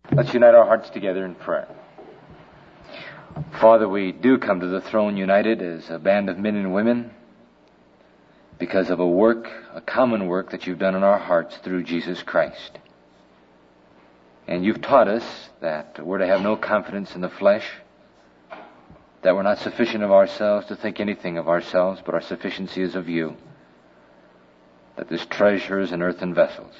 Let's unite our hearts together in prayer. Father, we do come to the throne united as a band of men and women because of a common work that you've done in our hearts through Jesus Christ. And you've taught us that we're to have no confidence in the flesh, that we're not sufficient of ourselves to think anything of ourselves, but our sufficiency is of you, that this treasure is in earthen vessels.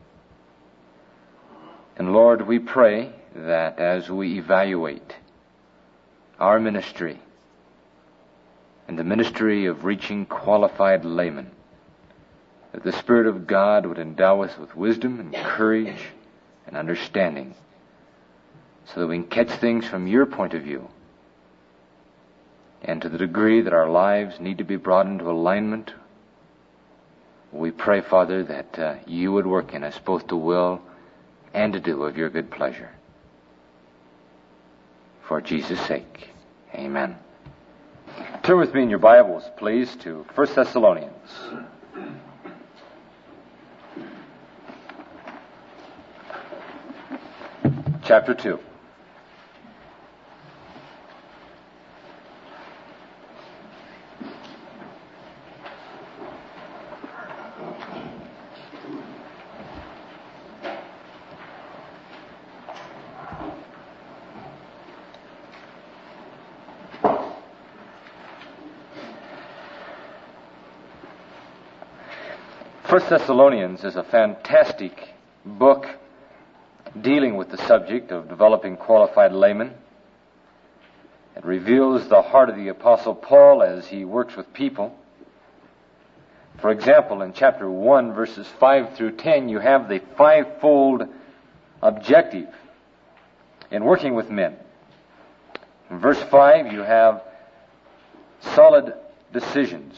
And Lord, we pray that as we evaluate our ministry and the ministry of reaching qualified laymen, that the Spirit of God would endow us with wisdom and courage and understanding so that we can catch things from your point of view. And to the degree that our lives need to be brought into alignment, we pray, Father, that you would work in us both to will and to do of your good pleasure. For Jesus' sake, amen. Turn with me in your Bibles, please, to 1 Thessalonians. Chapter 2. First Thessalonians is a fantastic book dealing with the subject of developing qualified laymen. It reveals the heart of the Apostle Paul as he works with people. For example, in chapter 1, verses 5 through 10, you have the fivefold objective in working with men. In verse 5, you have solid decisions.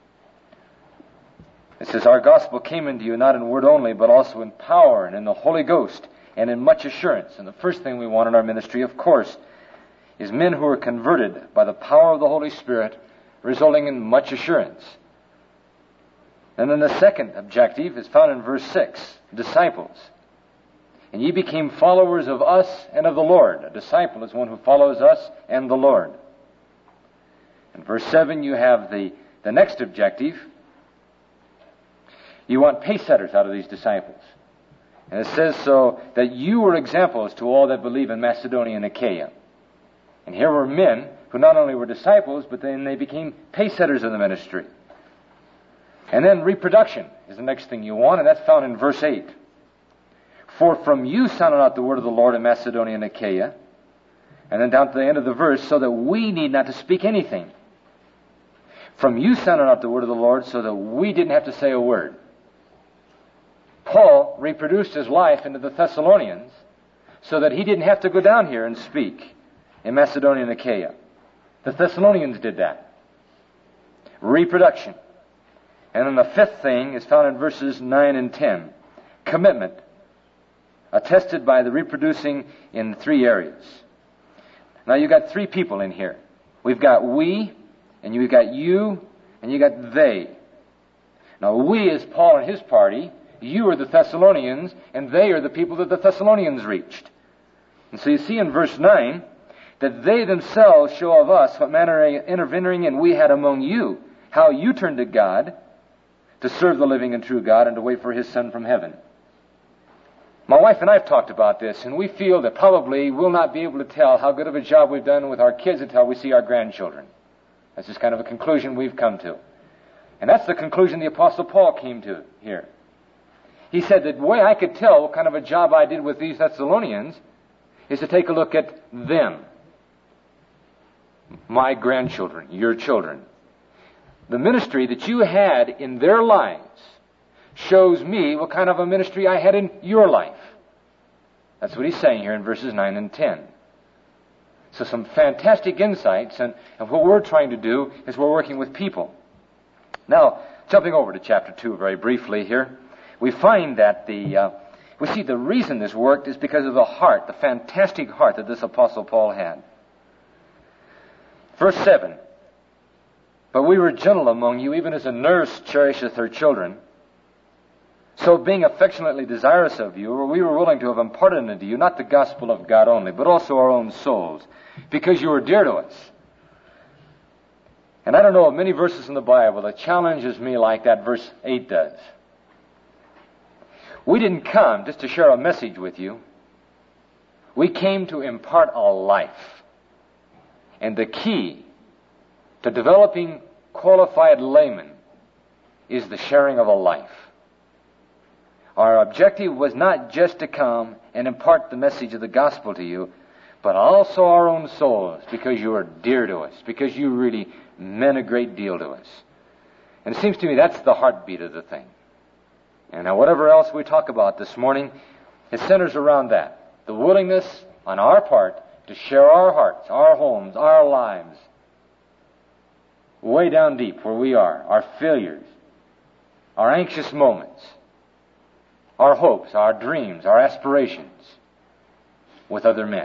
It says, our gospel came into you not in word only, but also in power and in the Holy Ghost and in much assurance. And the first thing we want in our ministry, of course, is men who are converted by the power of the Holy Spirit, resulting in much assurance. And then the second objective is found in verse 6, disciples. And ye became followers of us and of the Lord. A disciple is one who follows us and the Lord. In verse 7, you have the next objective. You want pace setters out of these disciples. And it says so that you were examples to all that believe in Macedonia and Achaia. And here were men who not only were disciples, but then they became pace setters in the ministry. And then reproduction is the next thing you want, and that's found in verse 8. For from you sounded out the word of the Lord in Macedonia and Achaia. And then down to the end of the verse, so that we need not to speak anything. From you sounded out the word of the Lord, so that we didn't have to say a word. Paul reproduced his life into the Thessalonians so that he didn't have to go down here and speak in Macedonia and Achaia. The Thessalonians did that. Reproduction. And then the fifth thing is found in verses 9 and 10. Commitment. Attested by the reproducing in three areas. Now you've got three people in here. We've got we, and you've got you, and you got they. Now we is Paul and his party. You are the Thessalonians, and they are the people that the Thessalonians reached. And so you see in verse 9 that they themselves show of us what manner of intervening we had among you, how you turned to God to serve the living and true God and to wait for His Son from heaven. My wife and I have talked about this, and we feel that probably we'll not be able to tell how good of a job we've done with our kids until we see our grandchildren. That's just kind of a conclusion we've come to. And that's the conclusion the Apostle Paul came to here. He said that the way I could tell what kind of a job I did with these Thessalonians is to take a look at them. My grandchildren, your children. The ministry that you had in their lives shows me what kind of a ministry I had in your life. That's what he's saying here in verses 9 and 10. So some fantastic insights, and what we're trying to do is we're working with people. Now, jumping over to chapter 2 very briefly here, we find that we see the reason this worked is because of the heart, the fantastic heart that this Apostle Paul had. Verse 7, but we were gentle among you, even as a nurse cherisheth her children. So being affectionately desirous of you, we were willing to have imparted unto you not the gospel of God only, but also our own souls, because you were dear to us. And I don't know of many verses in the Bible that challenges me like that verse 8 does. We didn't come just to share a message with you. We came to impart a life. And the key to developing qualified laymen is the sharing of a life. Our objective was not just to come and impart the message of the gospel to you, but also our own souls, because you are dear to us, because you really meant a great deal to us. And it seems to me that's the heartbeat of the thing. And now whatever else we talk about this morning, it centers around that. The willingness on our part to share our hearts, our homes, our lives, way down deep where we are, our failures, our anxious moments, our hopes, our dreams, our aspirations with other men.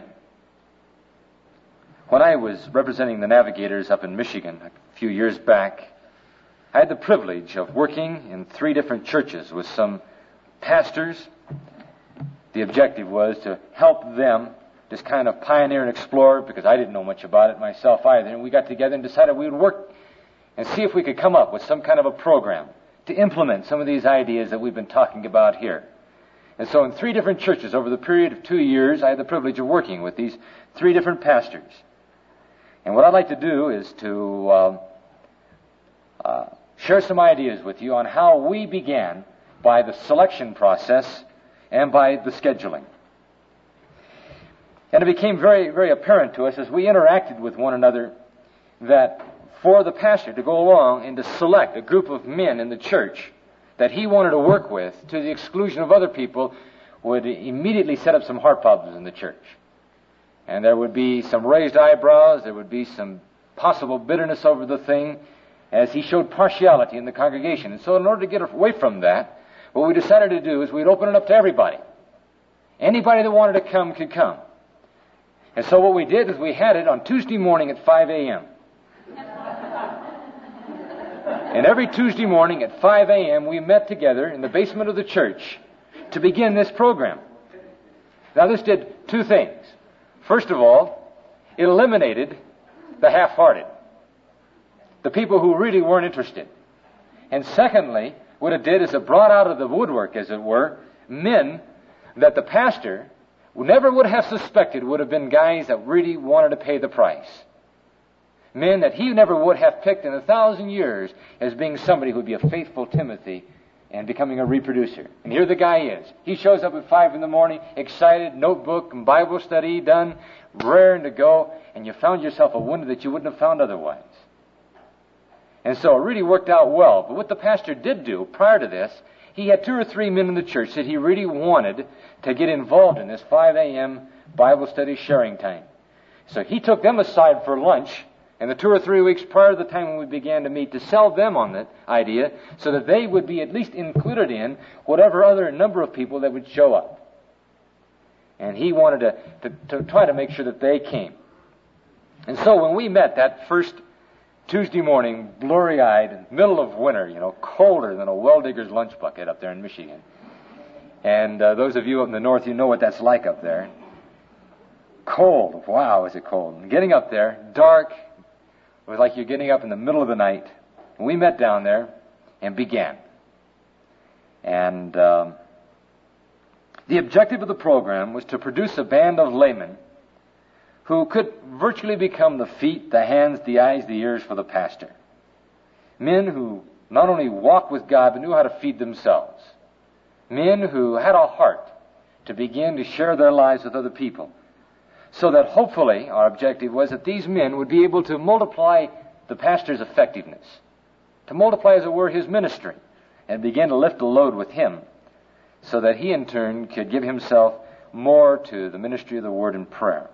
When I was representing the Navigators up in Michigan a few years back, I had the privilege of working in 3 different churches with some pastors. The objective was to help them just kind of pioneer and explore, because I didn't know much about it myself either. And we got together and decided we would work and see if we could come up with some kind of a program to implement some of these ideas that we've been talking about here. And so in 3 different churches over the period of 2 years, I had the privilege of working with these 3 different pastors. And what I'd like to do is to share some ideas with you on how we began by the selection process and by the scheduling. And it became very, very apparent to us as we interacted with one another that for the pastor to go along and to select a group of men in the church that he wanted to work with to the exclusion of other people would immediately set up some heart problems in the church. And there would be some raised eyebrows, there would be some possible bitterness over the thing as he showed partiality in the congregation. And so in order to get away from that, what we decided to do is we'd open it up to everybody. Anybody that wanted to come could come. And so what we did is we had it on Tuesday morning at 5 a.m. And every Tuesday morning at 5 a.m. we met together in the basement of the church to begin this program. Now this did 2 things. First of all, it eliminated the half-hearted, the people who really weren't interested. And secondly, what it did is it brought out of the woodwork, as it were, men that the pastor never would have suspected would have been guys that really wanted to pay the price. Men that he never would have picked in 1,000 years as being somebody who would be a faithful Timothy and becoming a reproducer. And here the guy is. He shows up at 5 in the morning, excited, notebook and Bible study done, raring to go, and you found yourself a wonder that you wouldn't have found otherwise. And so it really worked out well. But what the pastor did do prior to this, he had 2 or 3 men in the church that he really wanted to get involved in this 5 a.m. Bible study sharing time. So he took them aside for lunch in the 2 or 3 weeks prior to the time when we began to meet to sell them on that idea so that they would be at least included in whatever other number of people that would show up. And he wanted to try to make sure that they came. And so when we met that first Tuesday morning, blurry-eyed, middle of winter, colder than a well-digger's lunch bucket up there in Michigan. And those of you up in the north, you know what that's like up there. Cold. Wow, is it cold. And getting up there, dark. It was like you're getting up in the middle of the night. And we met down there and began. And the objective of the program was to produce a band of laymen who could virtually become the feet, the hands, the eyes, the ears for the pastor. Men who not only walked with God, but knew how to feed themselves. Men who had a heart to begin to share their lives with other people. So that hopefully our objective was that these men would be able to multiply the pastor's effectiveness, to multiply, as it were, his ministry, and begin to lift the load with him, so that he in turn could give himself more to the ministry of the Word and prayer.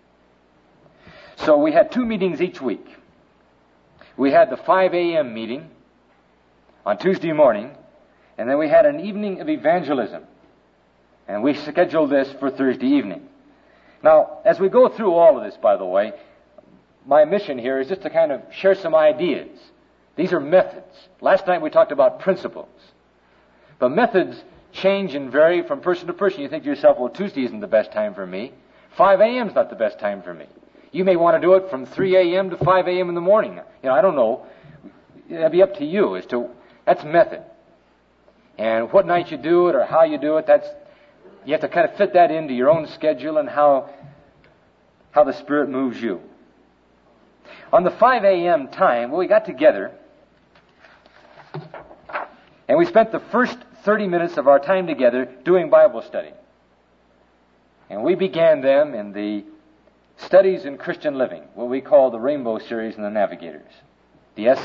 So we had 2 meetings each week. We had the 5 a.m. meeting on Tuesday morning, and then we had an evening of evangelism. And we scheduled this for Thursday evening. Now, as we go through all of this, by the way, my mission here is just to kind of share some ideas. These are methods. Last night we talked about principles. But methods change and vary from person to person. You think to yourself, well, Tuesday isn't the best time for me. 5 a.m. is not the best time for me. You may want to do it from 3 a.m. to 5 a.m. in the morning. I don't know. It'll be up to you that's method. And what night you do it or how you do it, you have to kind of fit that into your own schedule and how the Spirit moves you. On the 5 a.m. time, we got together and we spent the first 30 minutes of our time together doing Bible study. And we began them in the Studies in Christian Living, what we call the Rainbow Series and the Navigators, the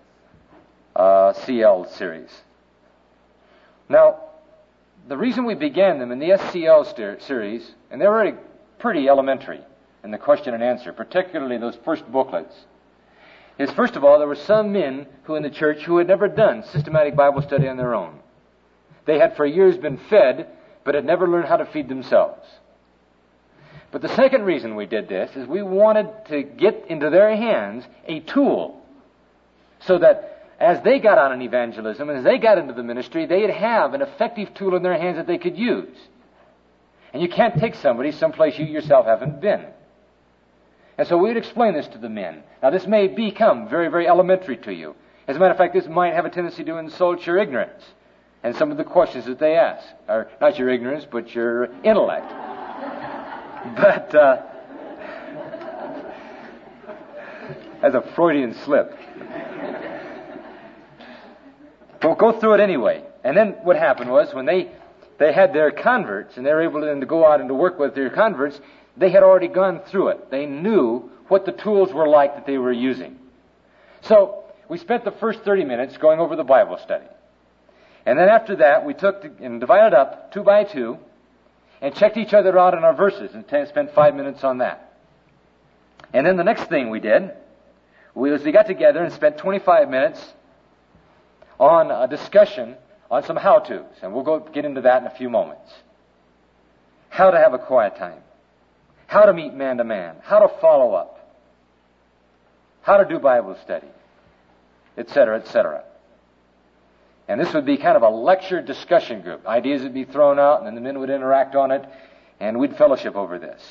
SCL series. Now, the reason we began them in the SCL series, and they're already pretty elementary in the question and answer, particularly those first booklets, is first of all, there were some men who in the church who had never done systematic Bible study on their own. They had for years been fed, but had never learned how to feed themselves. But the second reason we did this is we wanted to get into their hands a tool so that as they got on in evangelism and as they got into the ministry, they'd have an effective tool in their hands that they could use. And you can't take somebody someplace you yourself haven't been. And so we'd explain this to the men. Now this may become very, very elementary to you. As a matter of fact, this might have a tendency to insult your ignorance. And some of the questions that they ask are not your ignorance, but your intellect. But as a Freudian slip. But we'll go through it anyway. And then what happened was when they had their converts and they were able to go out and to work with their converts, they had already gone through it. They knew what the tools were like that they were using. So we spent the first 30 minutes going over the Bible study. And then after that, we took and divided up 2 by 2 and checked each other out in our verses and spent 5 minutes on that. And then the next thing we did was we got together and spent 25 minutes on a discussion on some how-tos. And we'll get into that in a few moments. How to have a quiet time. How to meet man to man. How to follow up. How to do Bible study. Etc., etc. And this would be kind of a lecture discussion group. Ideas would be thrown out, and then the men would interact on it, and we'd fellowship over this.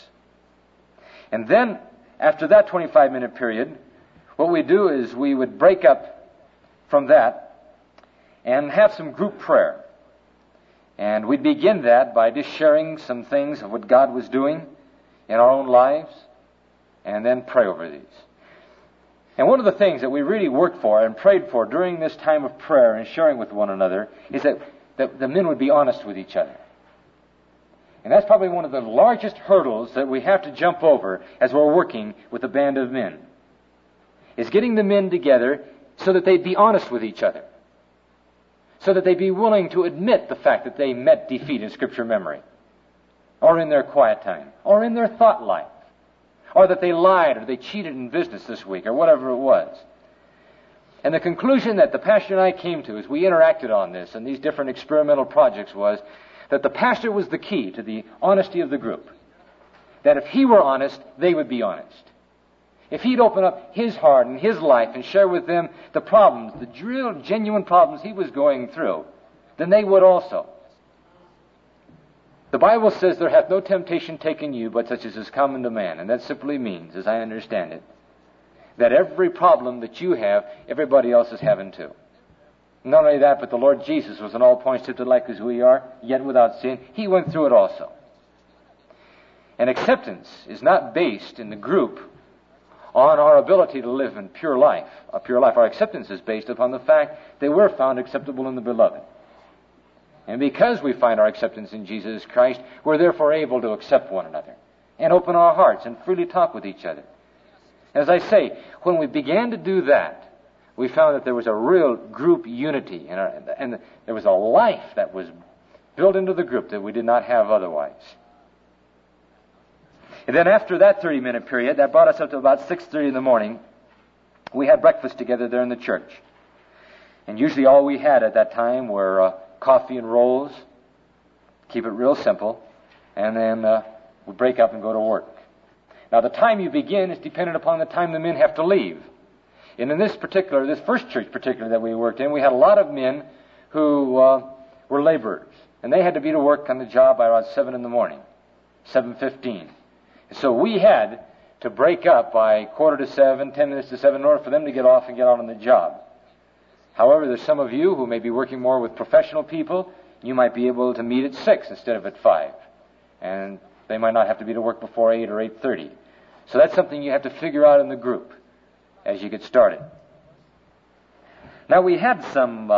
And then, after that 25-minute period, what we'd do is we would break up from that and have some group prayer. And we'd begin that by just sharing some things of what God was doing in our own lives, and then pray over these. And one of the things that we really worked for and prayed for during this time of prayer and sharing with one another is that the men would be honest with each other. And that's probably one of the largest hurdles that we have to jump over as we're working with a band of men, is getting the men together so that they'd be honest with each other, so that they'd be willing to admit the fact that they met defeat in Scripture memory, or in their quiet time, or in their thought life, or that they lied or they cheated in business this week, or whatever it was. And the conclusion that the pastor and I came to as we interacted on this and these different experimental projects was that the pastor was the key to the honesty of the group. That if he were honest, they would be honest. If he'd open up his heart and his life and share with them the problems, the real, genuine problems he was going through, then they would also. The Bible says, there hath no temptation taken you but such as is common to man. And that simply means, as I understand it, that every problem that you have, everybody else is having too. Not only that, but the Lord Jesus was in all points tempted like as we are, yet without sin. He went through it also. And acceptance is not based in the group on our ability to live in pure life. A pure life. Our acceptance is based upon the fact that we're found acceptable in the Beloved. And because we find our acceptance in Jesus Christ, we're therefore able to accept one another and open our hearts and freely talk with each other. As I say, when we began to do that, we found that there was a real group unity and there was a life that was built into the group that we did not have otherwise. And then after that 30-minute period, that brought us up to about 6:30 in the morning, we had breakfast together there in the church. And usually all we had at that time were coffee and rolls, keep it real simple, and then we break up and go to work. Now the time you begin is dependent upon the time the men have to leave. And in this first church particular that we worked in, we had a lot of men who were laborers, and they had to be to work on the job by around 7 in the morning, 7:15. So we had to break up by 6:45, 10 minutes to 7, in order for them to get off and get out on the job. However, there's some of you who may be working more with professional people. You might be able to meet at 6 instead of at 5. And they might not have to be to work before 8 or 8:30. So that's something you have to figure out in the group as you get started. Now, we had some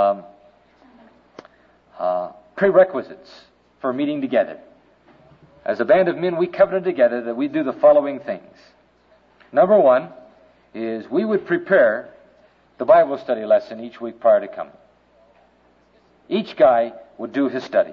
prerequisites for meeting together. As a band of men, we covenanted together that we do the following things. Number one is we would prepare the Bible study lesson each week prior to coming. Each guy would do his study.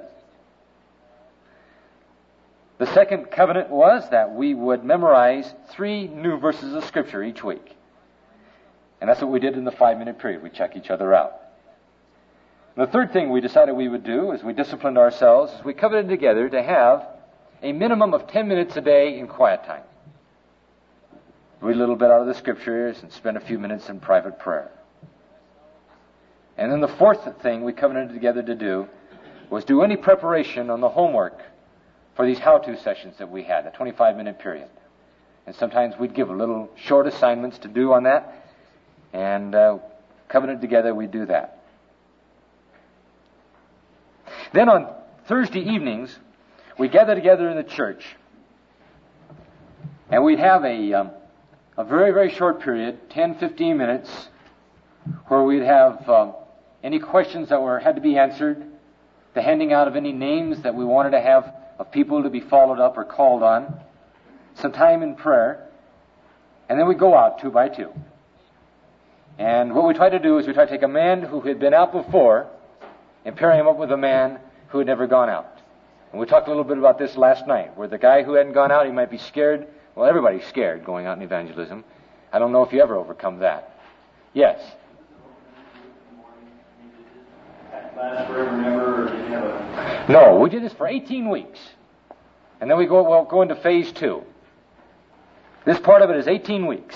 The second covenant was that we would memorize 3 new verses of Scripture each week. And that's what we did in the 5-minute period. We check each other out. And the third thing we decided we would do as we disciplined ourselves is we covenanted together to have a minimum of 10 minutes a day in quiet time. Read a little bit out of the Scriptures and spend a few minutes in private prayer. And then the fourth thing we covenanted together to do was do any preparation on the homework for these how-to sessions that we had, a 25-minute period. And sometimes we'd give a little short assignments to do on that, and covenanted together we'd do that. Then on Thursday evenings, we gather together in the church, and we'd have a very, very short period, 10, 15 minutes, where we'd have any questions that had to be answered, the handing out of any names that we wanted to have of people to be followed up or called on, some time in prayer, and then we go out 2 by 2. And what we try to do is we try to take a man who had been out before and pair him up with a man who had never gone out. And we talked a little bit about this last night, where the guy who hadn't gone out, he might be scared. Well, everybody's scared going out in evangelism. I don't know if you ever overcome that. Yes? Last forever and ever, or did you have a... No, we did this for 18 weeks. And then we go into phase 2. This part of it is 18 weeks.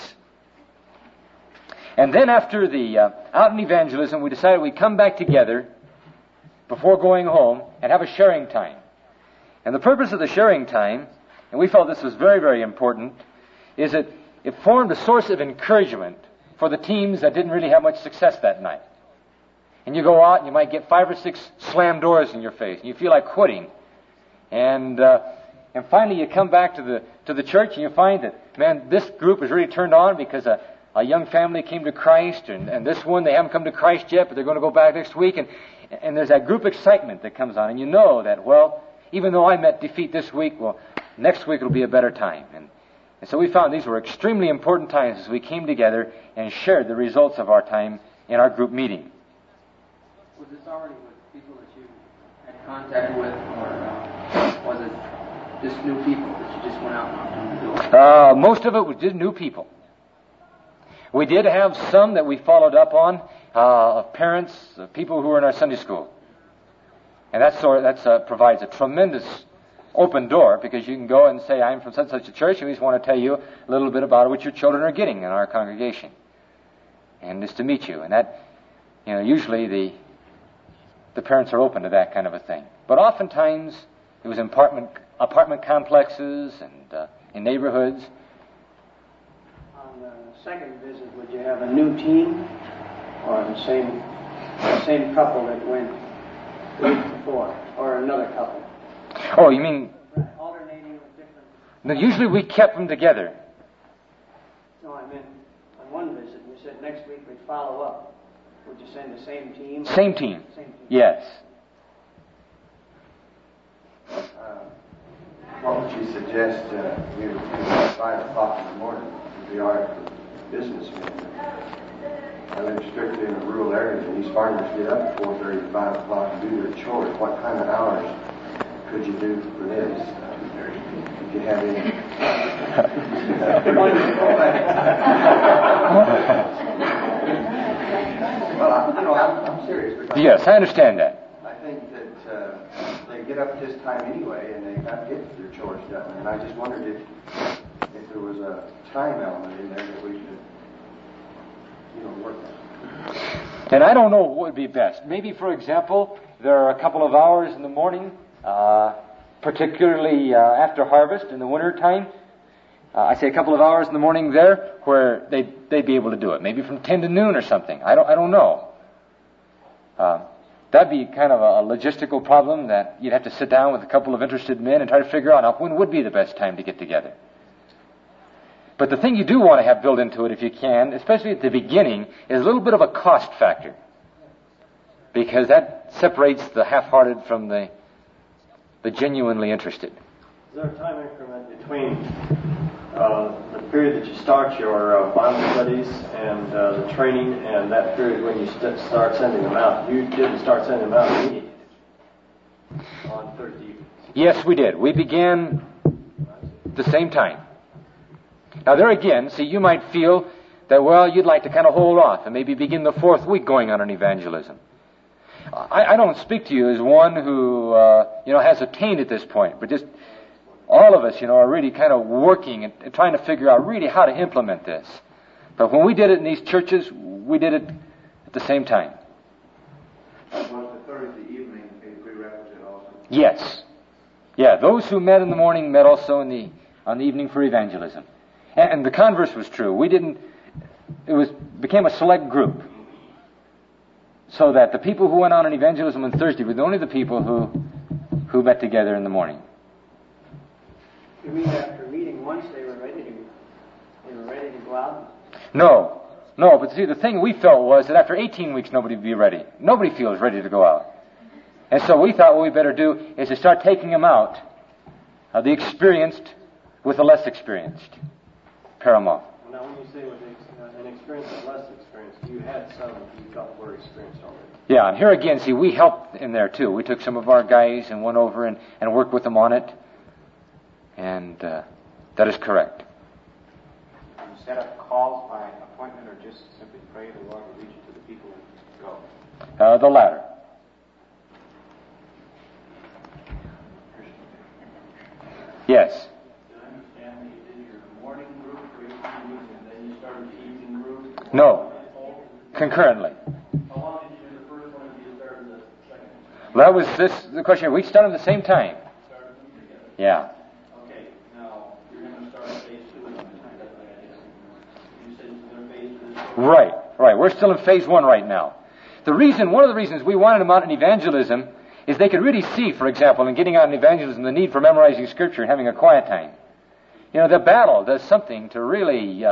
And then after the out in evangelism, we decided we'd come back together before going home and have a sharing time. And the purpose of the sharing time, and we felt this was very, very important, is that it formed a source of encouragement for the teams that didn't really have much success that night. And you go out and you might get 5 or 6 slam doors in your face, and you feel like quitting. And finally you come back to the church and you find that, man, this group is really turned on because a young family came to Christ, and this one, they haven't come to Christ yet, but they're going to go back next week. And there's that group excitement that comes on. And you know that, well, even though I met defeat this week, well, next week it'll be a better time. And so we found these were extremely important times as we came together and shared the results of our time in our group meeting. Was this already with people that you had contact with, or was it just new people that you just went out and knocked on the door? Most of it was just new people. We did have some that we followed up on, of parents, of people who were in our Sunday school. And that provides a tremendous open door, because you can go and say, I'm from such a church, and we just want to tell you a little bit about what your children are getting in our congregation. And just to meet you. And that, usually the parents are open to that kind of a thing. But oftentimes, it was apartment complexes and in neighborhoods. On the second visit, would you have a new team, or the same couple that went the week before, or another couple? Oh, you mean... Alternating with different... No, usually we kept them together. No, I meant on one visit, you said next week we'd follow up. Would you send the same team? Same team. Same team. Yes. What would you suggest at 5 o'clock in the morning would be our businessmen? I live strictly in the rural areas, and these farmers get up at 4:30, 5 o'clock and do their chores. What kind of hours could you do for this? If you have any... Well, I'm serious. Yes, I understand that. I think that they get up at this time anyway, and they've got to get their chores done. And I just wondered if there was a time element in there that we could, work on. And I don't know what would be best. Maybe, for example, there are a couple of hours in the morning, particularly after harvest in the winter time. I say a couple of hours in the morning there where they'd be able to do it. Maybe from 10 to noon or something. I don't know. That'd be kind of a logistical problem that you'd have to sit down with a couple of interested men and try to figure out when would be the best time to get together. But the thing you do want to have built into it, if you can, especially at the beginning, is a little bit of a cost factor. Because that separates the half-hearted from the genuinely interested. Is there a time increment between the period that you start your Bible studies and the training and that period when you start sending them out? You didn't start sending them out immediately on Thursday evenings. Yes, we did. We began at the same time. Now there again, see, you might feel that, well, you'd like to kind of hold off and maybe begin the 4th week going on an evangelism. I don't speak to you as one who, has attained at this point, but just all of us, are really kind of working and trying to figure out really how to implement this. But when we did it in these churches, we did it at the same time. Was the Thursday evening a prerequisite also? Yes. Yeah, those who met in the morning met also on the evening for evangelism. And the converse was true. Became a select group. So that the people who went on an evangelism on Thursday were only the people who met together in the morning. You mean after meeting once they were ready to go out? No, but see, the thing we felt was that after 18 weeks nobody would be ready. Nobody feels ready to go out. And so we thought what we better do is to start taking them out, the experienced with the less experienced. Paramount. Now when you say with an experience and less experience, you had some you felt were experienced already. Yeah, and here again, see, we helped in there too. We took some of our guys and went over and worked with them on it. And that is correct. You set up calls by appointment or just simply pray the Lord will lead you to the people and go? The latter. Yes. Did I understand that you did your morning group for 18 weeks and then you started the evening group? No. Concurrently. How long did you do the first one and you started the second? Well, that was the question. We started at the same time. Started them together. Yeah. Okay, now you're going to start phase 2 of this. You said you're phase 2. Right. We're still in phase 1 right now. One of the reasons we wanted them out in evangelism is they could really see, for example, in getting out in evangelism, the need for memorizing Scripture and having a quiet time. The battle does something to really...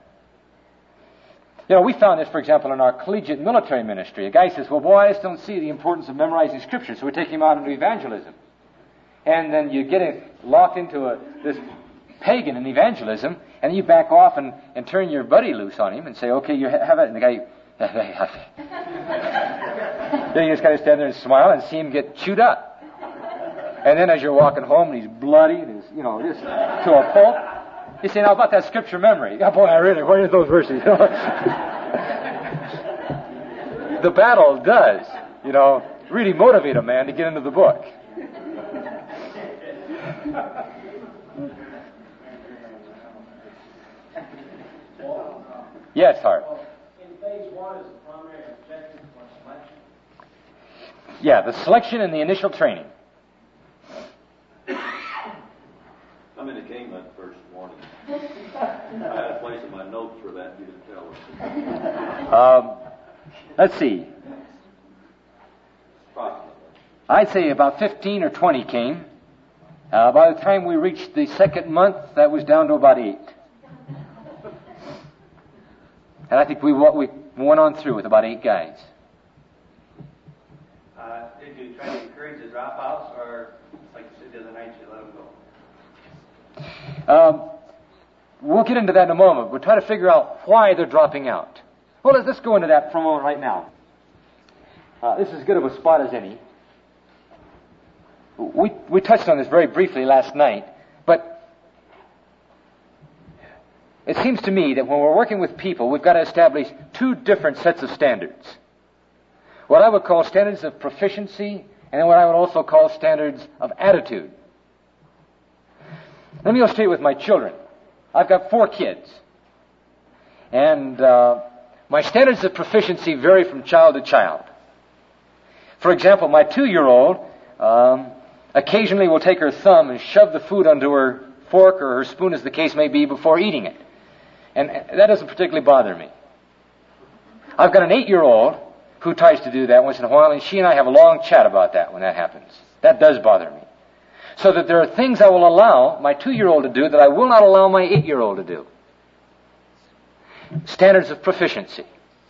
we found this, for example, in our collegiate military ministry. A guy says, well, boy, I just don't see the importance of memorizing Scripture, so we take him out into evangelism. And then you get locked into this pagan in evangelism, and you back off and turn your buddy loose on him and say, okay, you have it. And the guy... Then you just kind of stand there and smile and see him get chewed up. And then as you're walking home and he's bloody and he's, just to a pulp, you say, now about that Scripture memory. Oh, boy, where are those verses? The battle does, really motivate a man to get into the book. Yes, Hart. In phase 1 is the primary objective for selection. Yeah, the selection and the initial training. I'm in the game that first morning. I had a place in my notes for that. You didn't tell us. Let's see. Approximately. I'd say about 15 or 20 came. By the time we reached the second month, that was down to about 8. And I think we went on through with about 8 guys. Did you try to encourage the dropouts, or like you said the other night, you let them go? We'll get into that in a moment. We'll try to figure out why they're dropping out. Well, let's go into that for a moment right now. This is as good of a spot as any. We touched on this very briefly last night, but it seems to me that when we're working with people, we've got to establish 2 different sets of standards. What I would call standards of proficiency, and then what I would also call standards of attitude. Let me illustrate with my children. I've got 4 kids. And my standards of proficiency vary from child to child. For example, my 2-year-old occasionally will take her thumb and shove the food onto her fork or her spoon, as the case may be, before eating it. And that doesn't particularly bother me. I've got an 8-year-old who tries to do that once in a while, and she and I have a long chat about that when that happens. That does bother me. So that there are things I will allow my 2-year-old to do that I will not allow my 8-year-old to do. Standards of proficiency.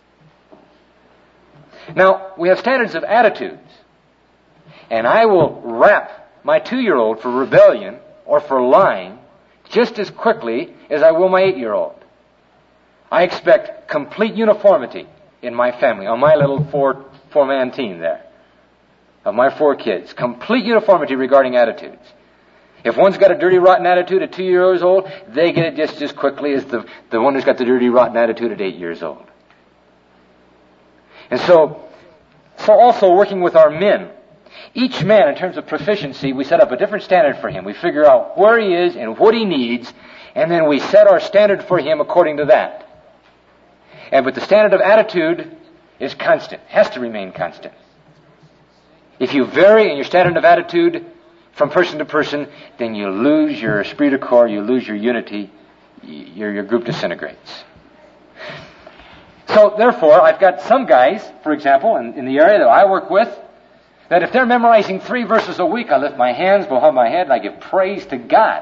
Now, we have standards of attitudes. And I will wrap my 2-year-old for rebellion or for lying just as quickly as I will my 8-year-old. I expect complete uniformity in my family, on my little four-man team there, of my 4 kids. Complete uniformity regarding attitudes. If one's got a dirty, rotten attitude at 2 years old, they get it just as quickly as the one who's got the dirty, rotten attitude at 8 years old. And so also working with our men, each man in terms of proficiency, we set up a different standard for him. We figure out where he is and what he needs, and then we set our standard for him according to that. But the standard of attitude is constant, has to remain constant. If you vary in your standard of attitude from person to person, then you lose your esprit de corps, you lose your unity, your group disintegrates. So, therefore, I've got some guys, for example, in the area that I work with, that if they're memorizing 3 verses a week, I lift my hands behind my head and I give praise to God.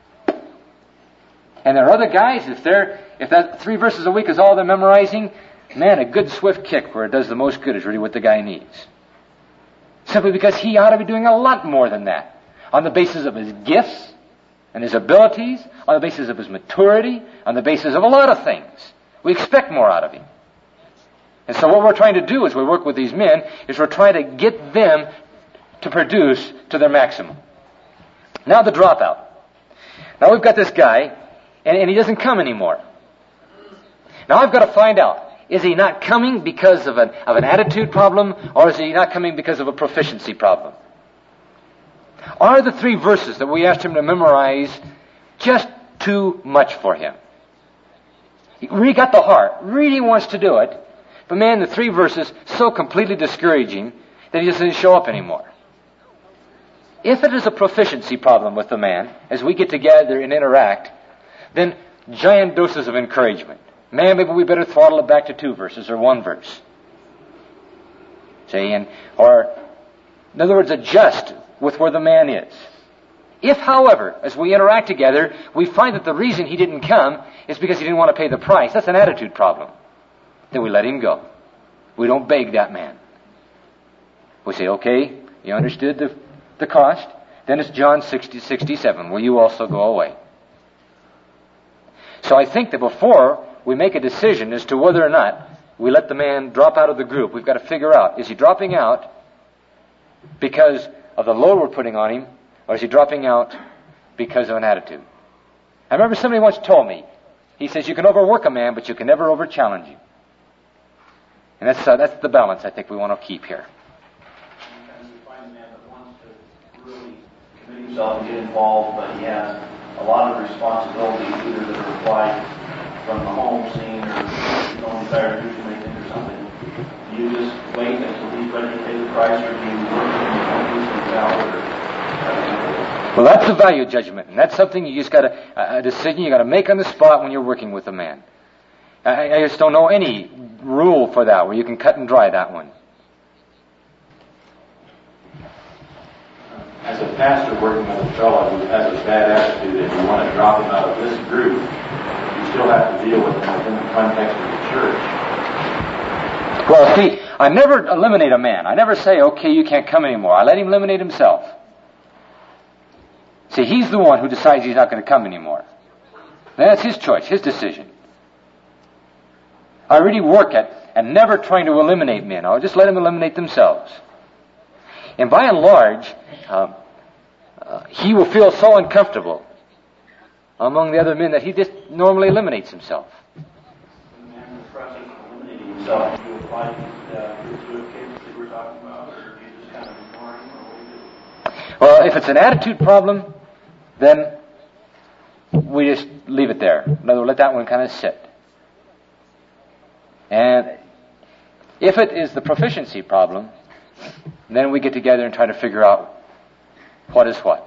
And there are other guys, if that 3 verses a week is all they're memorizing, man, a good swift kick where it does the most good is really what the guy needs. Simply because he ought to be doing a lot more than that. On the basis of his gifts and his abilities, on the basis of his maturity, on the basis of a lot of things. We expect more out of him. And so what we're trying to do as we work with these men is we're trying to get them to produce to their maximum. Now the dropout. Now we've got this guy, and he doesn't come anymore. Now I've got to find out, is he not coming because of an attitude problem, or is he not coming because of a proficiency problem? Are the 3 verses that we asked him to memorize just too much for him? He really got the heart, really wants to do it, but man, the 3 verses so completely discouraging that he just doesn't show up anymore. If it is a proficiency problem with the man, as we get together and interact, then giant doses of encouragement. Man, maybe we better throttle it back to 2 verses or 1 verse. See, or in other words, adjust with where the man is. If, however, as we interact together, we find that the reason he didn't come is because he didn't want to pay the price, that's an attitude problem, then we let him go. We don't beg that man. We say, okay, you understood the cost? Then it's John 60:67. Will you also go away? So I think that before we make a decision as to whether or not we let the man drop out of the group, we've got to figure out, is he dropping out because of the load we're putting on him, or is he dropping out because of an attitude? I remember somebody once told me, he says, you can overwork a man, but you can never over-challenge him. And that's the balance I think we want to keep here. And you find a man that wants to really commit himself and get involved, but he has a lot of responsibilities, either that are applied from the home scene or his own desire to do too many things or something. Do you just wait until he's ready to pay the price, or do you work and do something out? Well, that's a value judgment, and that's something you just got a decision you got to make on the spot when you're working with a man. I just don't know any rule for that where you can cut and dry that one. As a pastor working with a fellow who has a bad attitude and you want to drop him out of this group, you still have to deal with him within the context of the church. Well, see, I never eliminate a man. I never say, okay, you can't come anymore. I let him eliminate himself. See, he's the one who decides he's not going to come anymore. That's his choice, his decision. I really work at never trying to eliminate men. I'll just let them eliminate themselves. And by and large, he will feel so uncomfortable among the other men that he just normally eliminates himself. The man in the process of eliminating himself, do you apply the two cases that we're talking about, or do you just kind of ignore him, or what do you do? Well, if it's an attitude problem, then we just leave it there. In other words, let that one kind of sit. And if it is the proficiency problem, And then we get together and try to figure out what is what.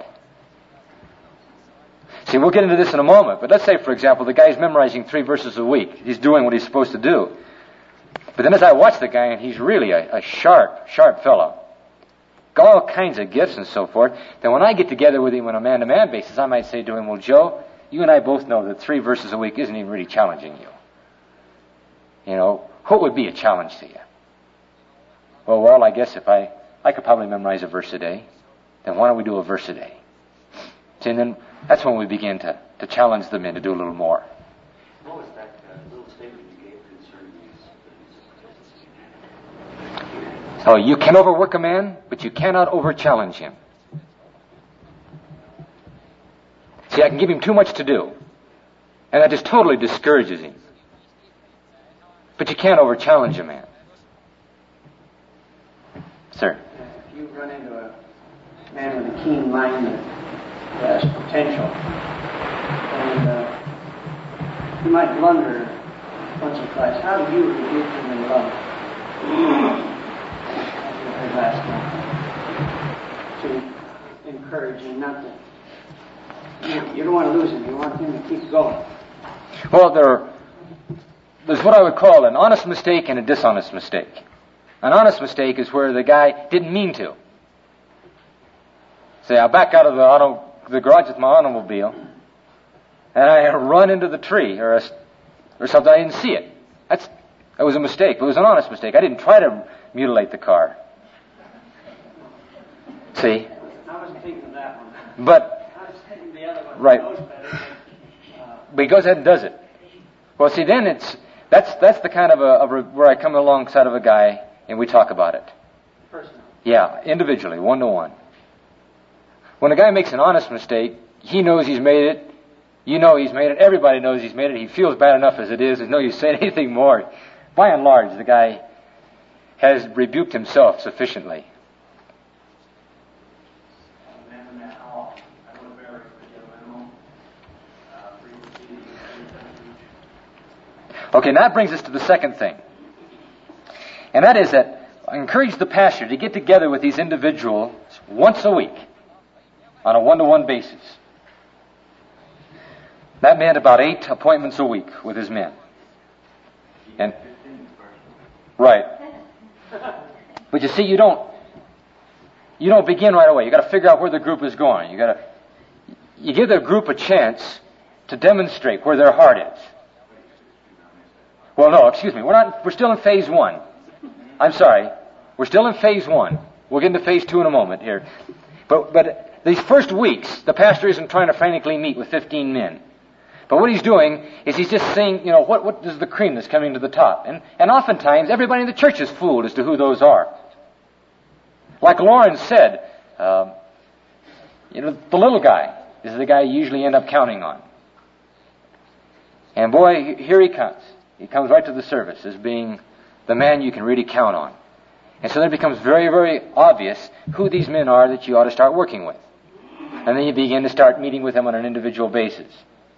See, we'll get into this in a moment, but let's say, for example, the guy's memorizing 3 verses a week. He's doing what he's supposed to do. But then as I watch the guy, and he's really a sharp fellow, got all kinds of gifts and so forth, then when I get together with him on a man-to-man basis, I might say to him, well, Joe, you and I both know that 3 verses a week isn't even really challenging you. You know, what would be a challenge to you? Well, I guess if I could probably memorize a verse a day, then why don't we do a verse a day? See, and then that's when we begin to challenge the men to do a little more. What was that little statement you gave concerning these? So you can overwork a man, but you cannot over-challenge him. See, I can give him too much to do, and that just totally discourages him. But you can't over-challenge a man. Sir? If you run into a man with a keen mind that has potential, and you might blunder once or twice, how do you rebuke him in love? As we heard last night. To encourage him, not to... You don't want to lose him. You want him to keep going. Well, there's what I would call an honest mistake and a dishonest mistake. An honest mistake is where the guy didn't mean to. Say, I back out of the garage with my automobile, and I run into the tree or something. I didn't see it. That was a mistake. It was an honest mistake. I didn't try to mutilate the car. See? I wasn't thinking of that one. But I was thinking the other one. right. Knows better, But he goes ahead and does it. Well, see, then that's the kind of where I come alongside of a guy and we talk about it. personal. Yeah, individually, 1-to-1. When a guy makes an honest mistake, he knows he's made it. You know he's made it. Everybody knows he's made it. He feels bad enough as it is. There's no use saying anything more. By and large, the guy has rebuked himself sufficiently. Okay, now that brings us to the second thing. And that is that I encourage the pastor to get together with these individuals once a week on a 1-to-1 basis. That meant about 8 appointments a week with his men. And right. But you see, you don't begin right away. You got to figure out where the group is going. You give the group a chance to demonstrate where their heart is. Well, no, excuse me. We're still in phase 1. I'm sorry. We're still in phase 1. We'll get into phase 2 in a moment here. But these first weeks, the pastor isn't trying to frantically meet with 15 men. But what he's doing is he's just saying, what is the cream that's coming to the top? And oftentimes, everybody in the church is fooled as to who those are. Like Lauren said, the little guy is the guy you usually end up counting on. And boy, here he comes. He comes right to the service as being the man you can really count on. And so then it becomes very, very obvious who these men are that you ought to start working with. And then you begin to start meeting with them on an individual basis.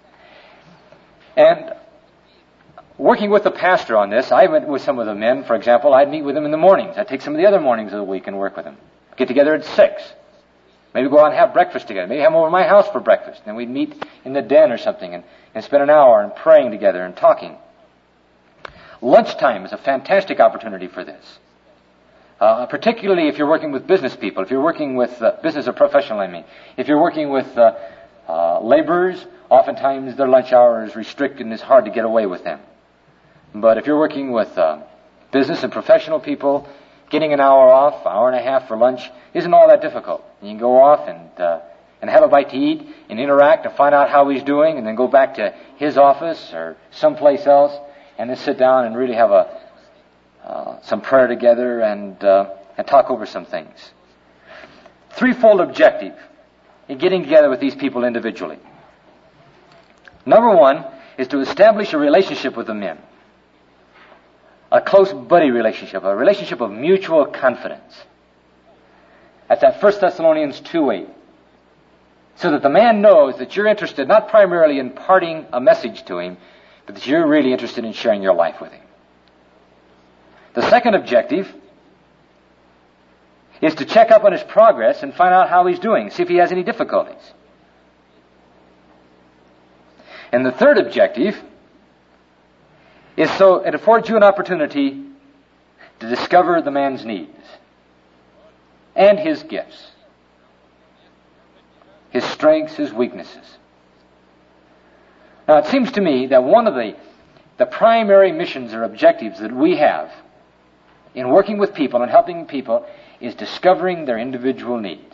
And working with the pastor on this, I went with some of the men, for example, I'd meet with them in the mornings. I'd take some of the other mornings of the week and work with them. Get together at 6. Maybe go out and have breakfast together. Maybe have them over at my house for breakfast. Then we'd meet in the den or something and spend an hour and praying together and talking. Lunchtime is a fantastic opportunity for this. Particularly if you're working with business people, if you're working with business or professional, if you're working with laborers, oftentimes their lunch hour is restricted and it's hard to get away with them. But if you're working with business and professional people, getting an hour off, hour and a half for lunch, isn't all that difficult. You can go off and have a bite to eat and interact and find out how he's doing and then go back to his office or someplace else and then sit down and really have some prayer together and talk over some things. Threefold objective in getting together with these people individually. Number 1 is to establish a relationship with the men. A close buddy relationship, a relationship of mutual confidence. That's that 1 Thessalonians 2:8. So that the man knows that you're interested not primarily in imparting a message to him, but that you're really interested in sharing your life with him. The second objective is to check up on his progress and find out how he's doing, see if he has any difficulties. And the third objective is so it affords you an opportunity to discover the man's needs and his gifts, his strengths, his weaknesses. Now, it seems to me that one of the primary missions or objectives that we have in working with people and helping people is discovering their individual needs.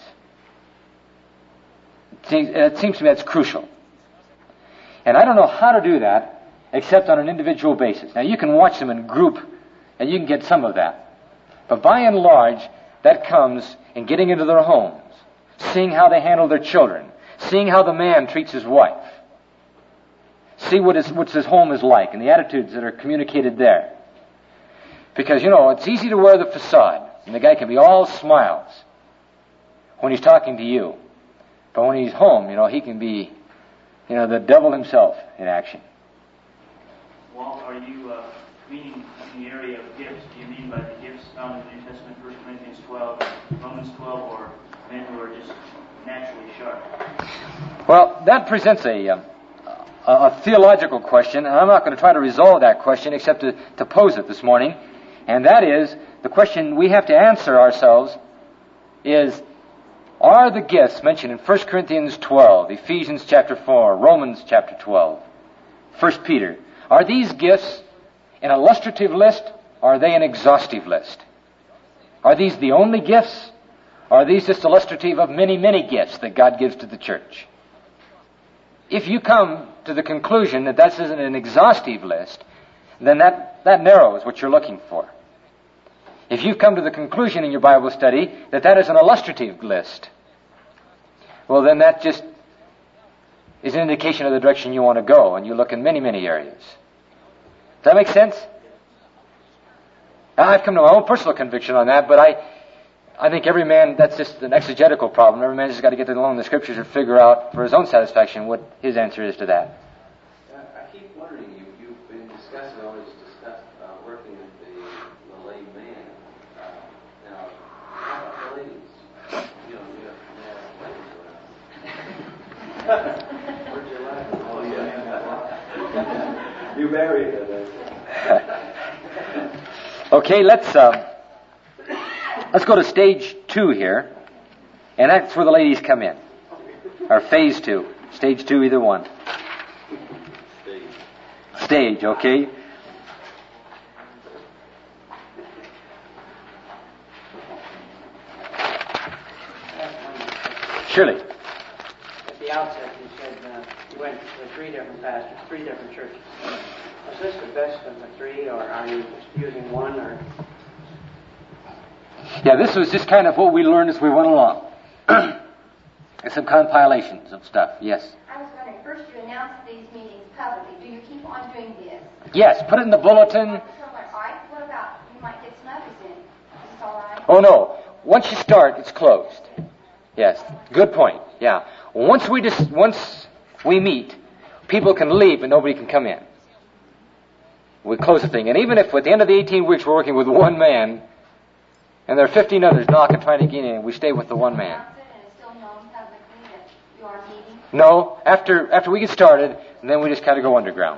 It seems to me that's crucial. And I don't know how to do that except on an individual basis. Now, you can watch them in group and you can get some of that. But by and large, that comes in getting into their homes, seeing how they handle their children, seeing how the man treats his wife, see what his home is like and the attitudes that are communicated there. Because, it's easy to wear the facade, and the guy can be all smiles when he's talking to you. But when he's home, he can be, the devil himself in action. Walt, are you meaning in the area of gifts? Do you mean by the gifts found in the New Testament, 1 Corinthians 12, Romans 12, or men who are just naturally sharp? Well, that presents a theological question, and I'm not going to try to resolve that question except to pose it this morning. And that is, the question we have to answer ourselves is, are the gifts mentioned in 1 Corinthians 12, Ephesians chapter 4, Romans chapter 12, 1 Peter, are these gifts an illustrative list, or are they an exhaustive list? Are these the only gifts, or are these just illustrative of many, many gifts that God gives to the church? If you come to the conclusion that this isn't an exhaustive list, then that narrows what you're looking for. If you've come to the conclusion in your Bible study that that is an illustrative list, well, then that just is an indication of the direction you want to go, and you look in many, many areas. Does that make sense? Now, I've come to my own personal conviction on that, but I think every man, that's just an exegetical problem. Every man's just got to get along the Scriptures and figure out for his own satisfaction what his answer is to that. I keep wondering, you've been always discussed working with the lay man. Now, how about the ladies? You have ladies around. Where'd you like? Oh, yeah. You married her. Okay, let's go to stage 2 here, and that's where the ladies come in. Or phase 2. Stage 2, either one. Stage, okay. Surely. At the outset, you said you went to 3 different pastors, 3 different churches. Was this the best of the 3, or are you just using one, or... Yeah, this was just kind of what we learned as we went along. Some compilations of stuff, yes. I was wondering, first you announced these meetings publicly. Do you keep on doing this? Yes, put it in the bulletin. All right, what about, you might get some others in. Is this all right? Oh, no. Once you start, it's closed. Yes, good point. Yeah. Once we meet, people can leave and nobody can come in. We close the thing. And even if at the end of the 18 weeks we're working with one man, and there are 15 others knocking trying to get in, we stay with the one man. No, after we get started, and then we just kind of go underground.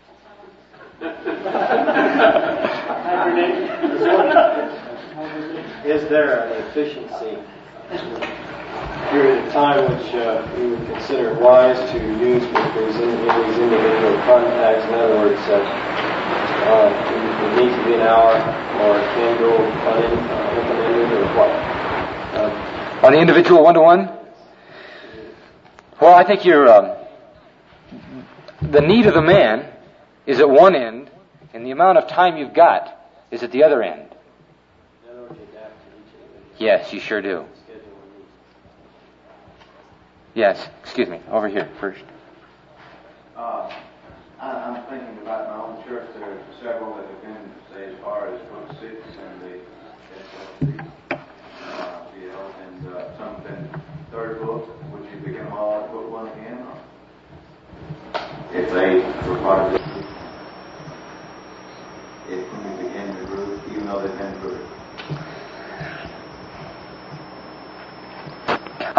Is there an efficiency period of time which you would consider wise to use with these individual contacts? In other words, it needs to be an hour, or it can go uninterrupted, or what? On the individual one-to-one? Well, I think the need of the man is at one end, and the amount of time you've got is at the other end. In other words, you adapt to each individual. Yes, you sure do. Yes, excuse me, over here first. I'm thinking about my own church. There are several that have been, say, as far as book 6 and the SLC, and some have been third book. Would you begin them all at book 1 again? Or? If they were part of this group, when we begin the group, even though they've been through it.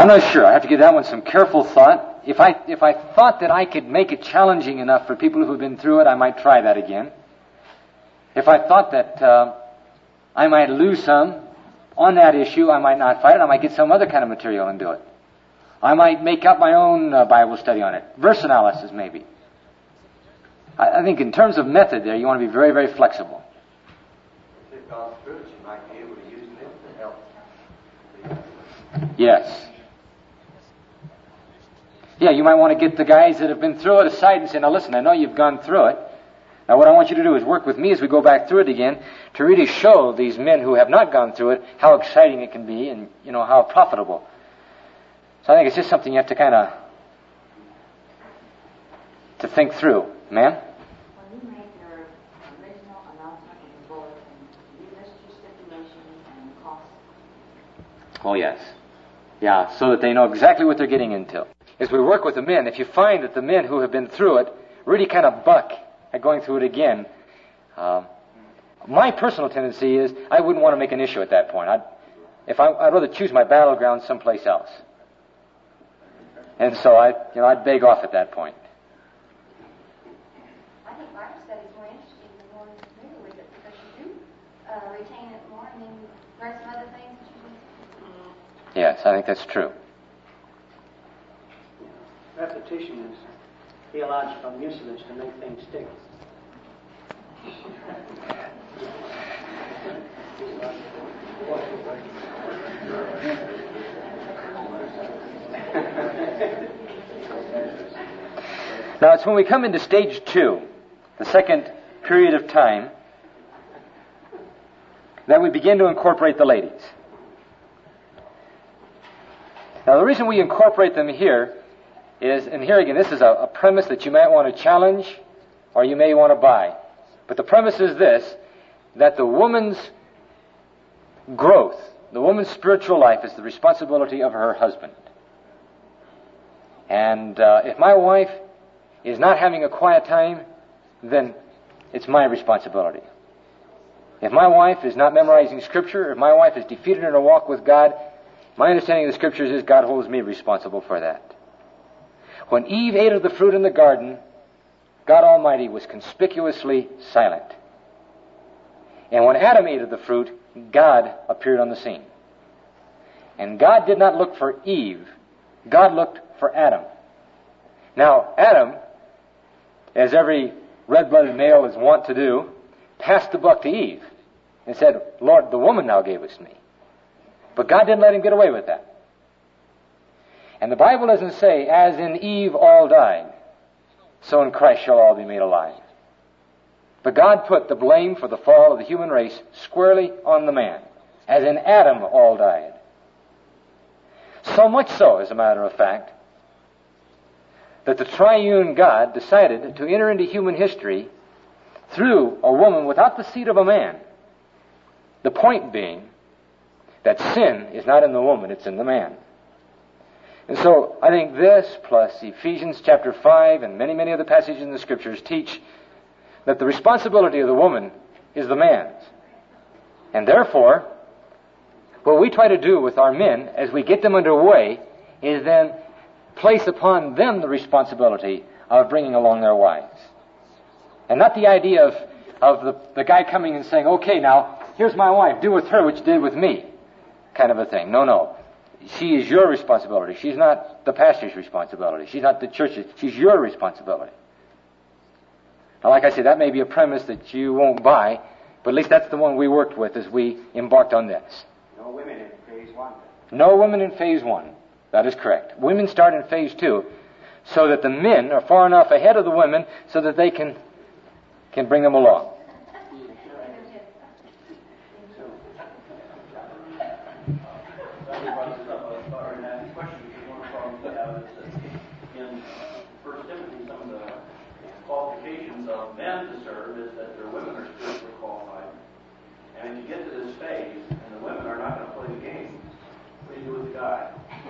I'm not sure. I have to give that one some careful thought. If I thought that I could make it challenging enough for people who have been through it, I might try that again. If I thought that I might lose some on that issue, I might not fight it. I might get some other kind of material and do it. I might make up my own Bible study on it. Verse analysis, maybe. I think in terms of method there, you want to be very, very flexible. If God's good, you might be able to use them to help. Yes. Yeah, you might want to get the guys that have been through it aside and say, now listen, I know you've gone through it. Now what I want you to do is work with me as we go back through it again to really show these men who have not gone through it how exciting it can be and, how profitable. So I think it's just something you have to kind of to think through. Ma'am? When you made your original announcement of the bulletin, you list your stipulations and costs. Oh, yes. Yeah, so that they know exactly what they're getting into. As we work with the men, if you find that the men who have been through it really kind of buck at going through it again, my personal tendency is I wouldn't want to make an issue at that point. I'd rather choose my battleground someplace else. And so I'd beg off at that point. I think Bible study is more interesting than more familiar with it because you do retain it more and then you learn some other things that you need. Yes, I think that's true. Repetition is theological usage to make things stick. Now it's when we come into stage 2, the second period of time, that we begin to incorporate the ladies. Now the reason we incorporate them here is, and here again, this is a premise that you might want to challenge or you may want to buy. But the premise is this, that the woman's growth, the woman's spiritual life is the responsibility of her husband. And if my wife is not having a quiet time, then it's my responsibility. If my wife is not memorizing Scripture, if my wife is defeated in her walk with God, my understanding of the Scriptures is God holds me responsible for that. When Eve ate of the fruit in the garden, God Almighty was conspicuously silent. And when Adam ate of the fruit, God appeared on the scene. And God did not look for Eve. God looked for Adam. Now, Adam, as every red-blooded male is wont to do, passed the buck to Eve and said, Lord, the woman thou gavest me. But God didn't let him get away with that. And the Bible doesn't say, as in Eve all died, so in Christ shall all be made alive. But God put the blame for the fall of the human race squarely on the man, as in Adam all died. So much so, as a matter of fact, that the triune God decided to enter into human history through a woman without the seed of a man. The point being that sin is not in the woman, it's in the man. And so I think this, plus Ephesians chapter 5 and many, many other passages in the Scriptures teach that the responsibility of the woman is the man's. And therefore, what we try to do with our men as we get them underway is then place upon them the responsibility of bringing along their wives. And not the idea of the guy coming and saying, okay, now, here's my wife, do with her what you did with me, kind of a thing. No. She is your responsibility. She's not the pastor's responsibility. She's not the church's. She's your responsibility. Now, like I said, that may be a premise that you won't buy, but at least that's the one we worked with as we embarked on this. No women in phase 1. No women in phase 1. That is correct. Women start in phase 2, so that the men are far enough ahead of the women so that they can bring them along. Of men to serve is that their women are spiritually qualified. And if you get to this phase and the women are not going to play the game, what do you do with the guy?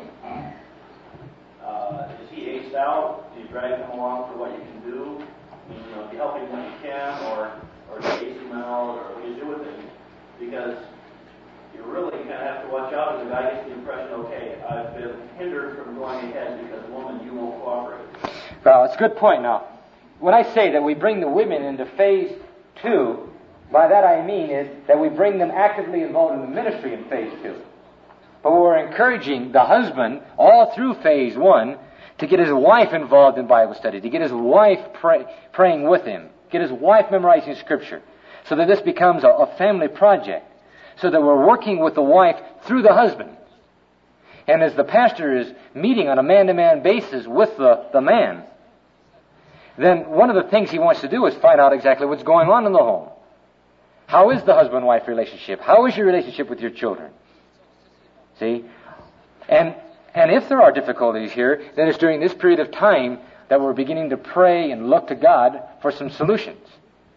Is he aced out? Do you drag him along for what you can do? I mean, do you help him when you can, or do you ace him out, or what do you do with him? Because you're really going to have to watch out if the guy gets the impression, okay, I've been hindered from going ahead because, woman, you won't cooperate. Well, it's a good point now. When I say that we bring the women into phase 2, by that I mean is that we bring them actively involved in the ministry in phase 2. But we're encouraging the husband all through phase 1 to get his wife involved in Bible study, to get his wife praying with him, get his wife memorizing Scripture, so that this becomes a family project, so that we're working with the wife through the husband. And as the pastor is meeting on a man-to-man basis with the man, then one of the things he wants to do is find out exactly what's going on in the home. How is the husband-wife relationship? How is your relationship with your children? See? And if there are difficulties here, then it's during this period of time that we're beginning to pray and look to God for some solutions.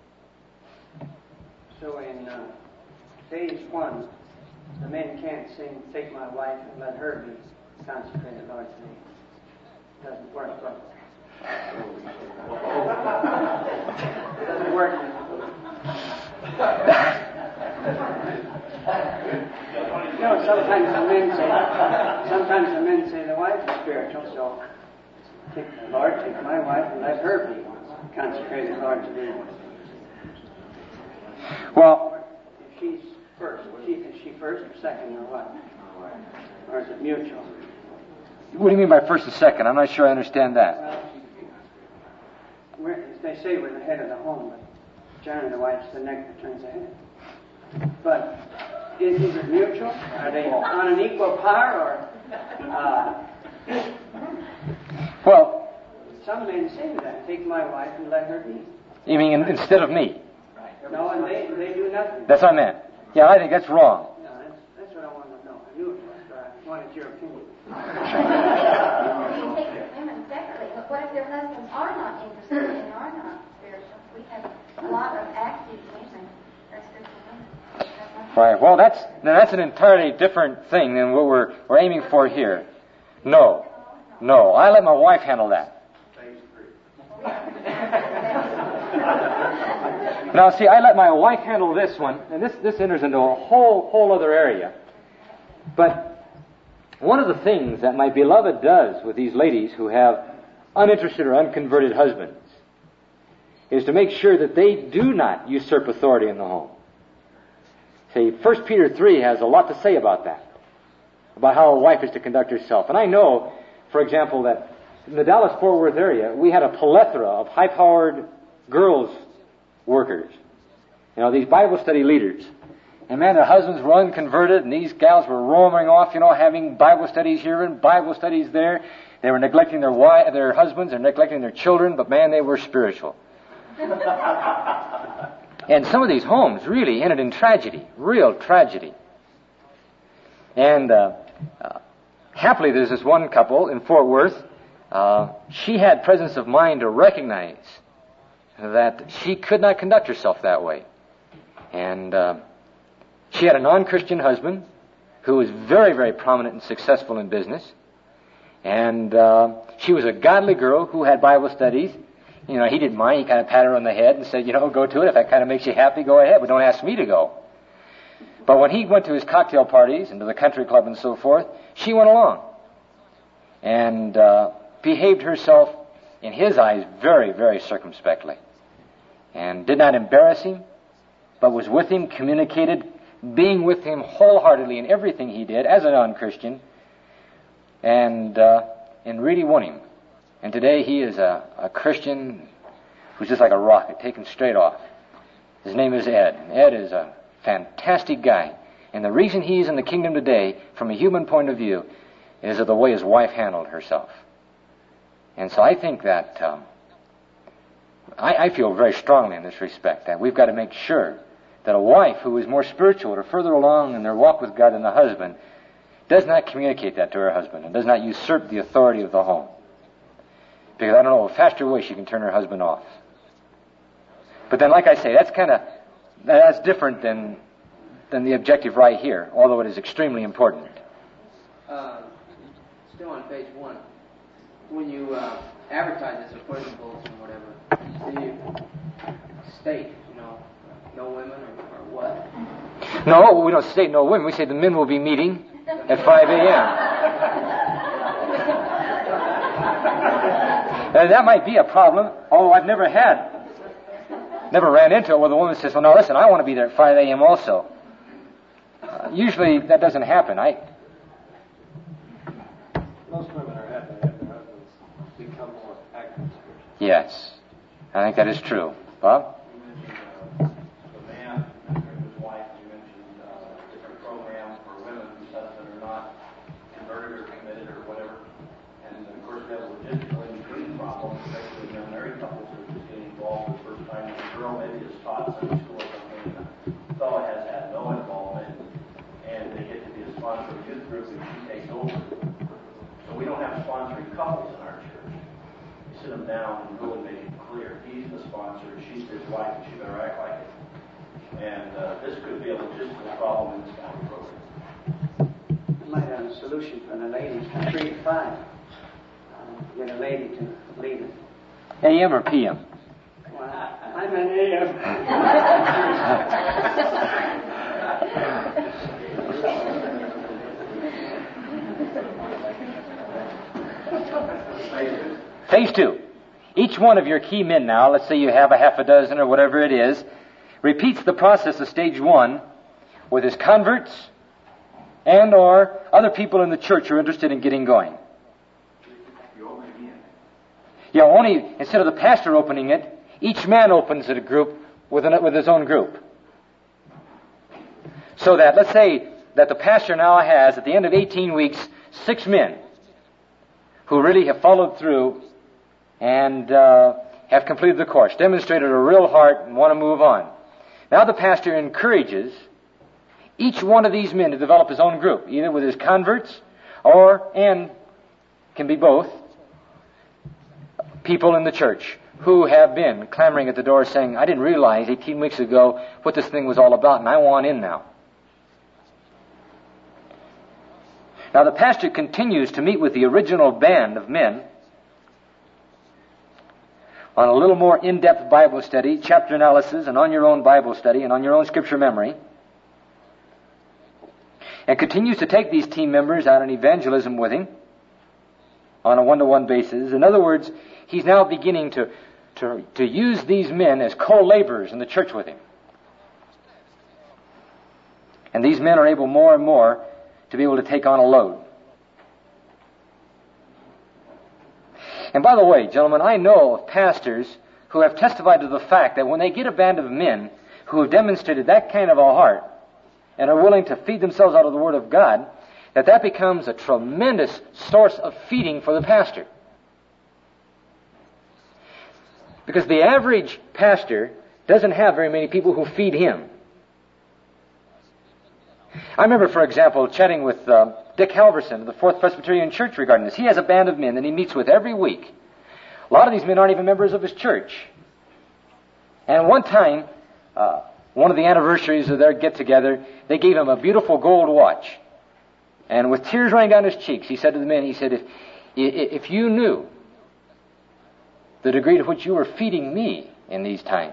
So in phase 1, the men can't sing, "Take my wife and let her be consecrated, Lord, to me." Doesn't work, but it doesn't work. You know, sometimes the men say the wife is spiritual, so Lord, take my wife and let her be consecrated, Lord, to thee. Well, if she's first, is she first or second or what? Or is it mutual? What do you mean by first and second? I'm not sure I understand that. Well, they say we're the head of the home, but generally the wife's the neck that turns the head. But is it mutual? Are they on an equal par, or? Well, some men say that. Take my wife and let her be. You mean instead of me? No, and they do nothing. That's what I meant. Yeah, I think that's wrong. No, that's what I wanted to know. I knew it was, but I wanted your opinion. You take the women separately, but what if their husbands are not interested and are not spiritual? We have a lot of active women that are spiritual women. Right. Well, that's an entirely different thing than what we're aiming for here. No. I let my wife handle that. Now, see, I let my wife handle this one, and this enters into a whole other area. But one of the things that my beloved does with these ladies who have uninterested or unconverted husbands is to make sure that they do not usurp authority in the home. See, 1 Peter 3 has a lot to say about that, about how a wife is to conduct herself. And I know, for example, that in the Dallas-Fort Worth area, we had a plethora of high-powered girls workers. You know, these Bible study leaders. And man, their husbands were unconverted, and these gals were roaming off, having Bible studies here and Bible studies there. They were neglecting their husbands, and neglecting their children, but man, they were spiritual. And some of these homes really ended in tragedy, real tragedy. And happily, there's this one couple in Fort Worth. She had presence of mind to recognize that she could not conduct herself that way. And she had a non-Christian husband who was very, very prominent and successful in business. And she was a godly girl who had Bible studies. He didn't mind. He kind of patted her on the head and said, go to it. If that kind of makes you happy, go ahead, but don't ask me to go. But when he went to his cocktail parties and to the country club and so forth, she went along and behaved herself, in his eyes, very, very circumspectly, and did not embarrass him, but was with him, communicated, being with him wholeheartedly in everything he did as a non-Christian, and really won him. And today he is a Christian who's just like a rocket, taken straight off. His name is Ed. Ed is a fantastic guy. And the reason he's in the kingdom today, from a human point of view, is of the way his wife handled herself. And so I think that I feel very strongly in this respect that we've got to make sure that a wife who is more spiritual or further along in their walk with God than the husband does not communicate that to her husband and does not usurp the authority of the home. Because I don't know a faster way she can turn her husband off. But then, like I say, that's different than the objective right here, although it is extremely important. Still on page 1, when you advertise this according to bulletin or whatever, do you state, no women or what? No, we don't say no women. We say the men will be meeting at 5 a.m. And that might be a problem, although I've never ran into it where the woman says, well, no, listen, I want to be there at 5 a.m. also. Usually that doesn't happen. Most women are happy to have their husbands become more active spiritually. Yes, I think that is true. Bob? You mentioned the man and his wife. You mentioned different programs for women whose husbands are not converted or committed or whatever. And of course, we have a logistical in-between problem, especially when married couples are just getting involved the first time. The girl maybe is taught Sunday school or something, and the fellow has had no involvement, and they get to be a sponsor of a youth group, and she takes over. So we don't have sponsoring couples in our church. We sit them down and really make it clear. He's the sponsor, she's his wife, and she better act like it. And this could be a logistical problem in this kind of program. I might have a solution for the ladies from 3 to 5. Get a lady to lead it. AM or PM? Well, I'm an AM. Phase 2. Each one of your key men now, let's say you have a half a dozen or whatever it is, repeats the process of stage 1 with his converts and or other people in the church who are interested in getting going. Yeah, only instead of the pastor opening it, each man opens it a group with his own group. So that, let's say that the pastor now has, at the end of 18 weeks, 6 men who really have followed through and have completed the course, demonstrated a real heart and want to move on. Now the pastor encourages each one of these men to develop his own group, either with his converts and can be both, people in the church who have been clamoring at the door saying, I didn't realize 18 weeks ago what this thing was all about, and I want in now. Now the pastor continues to meet with the original band of men on a little more in-depth Bible study, chapter analysis, and on your own Bible study, and on your own scripture memory, and continues to take these team members out on evangelism with him on a one-to-one basis. In other words, he's now beginning to use these men as co-laborers in the church with him. And these men are able more and more to be able to take on a load. And by the way, gentlemen, I know of pastors who have testified to the fact that when they get a band of men who have demonstrated that kind of a heart and are willing to feed themselves out of the Word of God, that becomes a tremendous source of feeding for the pastor. Because the average pastor doesn't have very many people who feed him. I remember, for example, chatting with Dick Halverson of the Fourth Presbyterian Church regarding this. He has a band of men that he meets with every week. A lot of these men aren't even members of his church. And one time, one of the anniversaries of their get-together, they gave him a beautiful gold watch. And with tears running down his cheeks, he said to the men, he said, if you knew the degree to which you were feeding me in these times,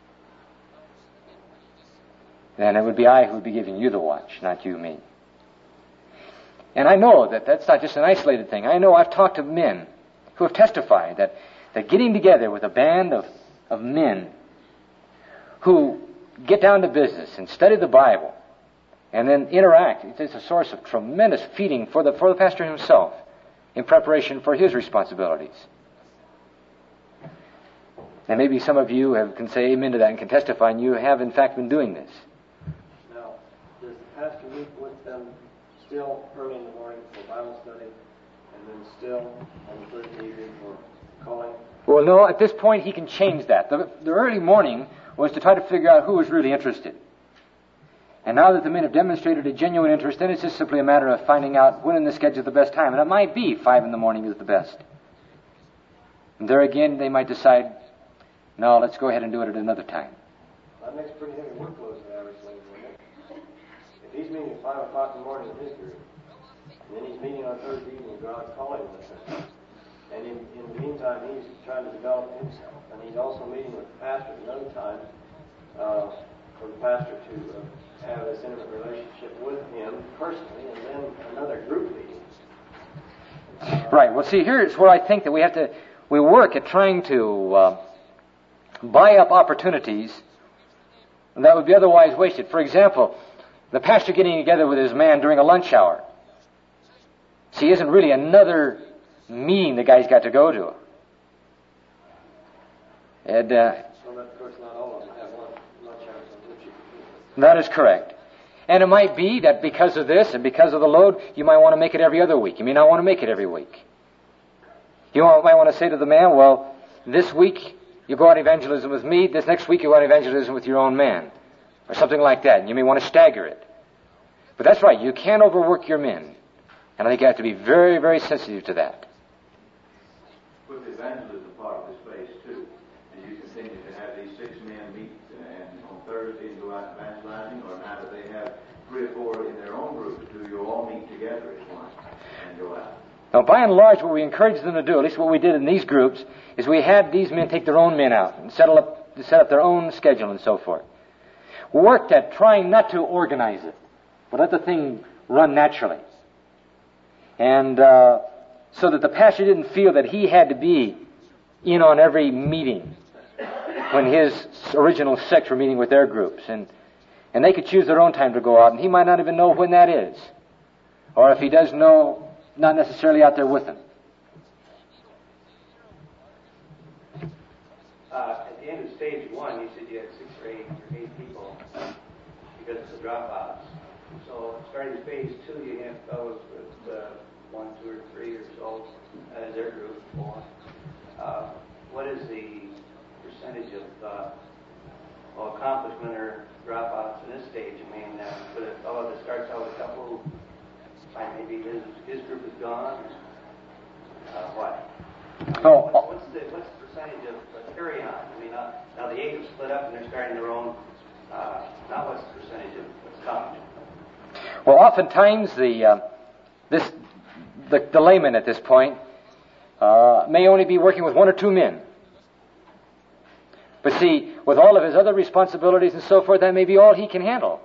then it would be I who would be giving you the watch, not you me. And I know that that's not just an isolated thing. I know I've talked to men who have testified that getting together with a band of men who get down to business and study the Bible and then interact, it's a source of tremendous feeding for the pastor himself in preparation for his responsibilities. And maybe some of you can say amen to that and can testify, and you have in fact been doing this. Now, does the pastor meet with them still early in the morning for Bible study, and then still on the Thursday evening for calling? Well, no, at this point he can change that. The early morning was to try to figure out who was really interested. And now that the men have demonstrated a genuine interest, then it's just simply a matter of finding out when in the schedule is the best time. And it might be 5 in the morning is the best. And there again, they might decide, no, let's go ahead and do it at another time. That makes pretty heavy workload for the average lady, doesn't it? If he's meeting at 5 o'clock in the morning in his group, and then he's meeting on Thursday evening, go out calling with them. And in the meantime, he's trying to develop himself. And he's also meeting with the pastor at another time, for the pastor to have this intimate relationship with him personally, and then another group meeting. Right. Well, see, here's where I think that we work at trying to buy up opportunities that would be otherwise wasted. For example, the pastor getting together with his man during a lunch hour. See, isn't really another meeting the guy's got to go to. And, Well, of course, not all of them have lunch hours on which you can. That is correct. And it might be that because of this and because of the load, you might want to make it every other week. You may not want to make it every week. You might want to say to the man, well, this week you go out evangelism with me, this next week you go out evangelism with your own man. Or something like that. And you may want to stagger it. But that's right, you can't overwork your men. And I think you have to be very, very sensitive to that. With the evangelism part of this phase too, and you continue to have these 6 men meet and on Thursday and go out evangelizing, or now that they have 3 or 4 in their own groups, do you all meet together as one and go out? Now, by and large, what we encourage them to do, at least what we did in these groups, is we had these men take their own men out and set up their own schedule and so forth. We worked at trying not to organize it, but let the thing run naturally. And so that the pastor didn't feel that he had to be in on every meeting when his original sect were meeting with their groups. And they could choose their own time to go out, and he might not even know when that is. Or if he does know, not necessarily out there with them. At the end of stage 1, you said you had 6 or 8 people because of the dropouts. So starting phase 2, you have those with 1, 2, or 3 or so as their group. What is the percentage of accomplishment or dropouts in this stage? I mean, for the fellow that starts out with a couple, maybe his group is gone. What? What's the percentage of carry on? I mean, now the 8 have split up and they're starting their own. Now what's the percentage of what's accomplished? Well, oftentimes the layman at this point may only be working with 1 or 2 men. But see, with all of his other responsibilities and so forth, that may be all he can handle.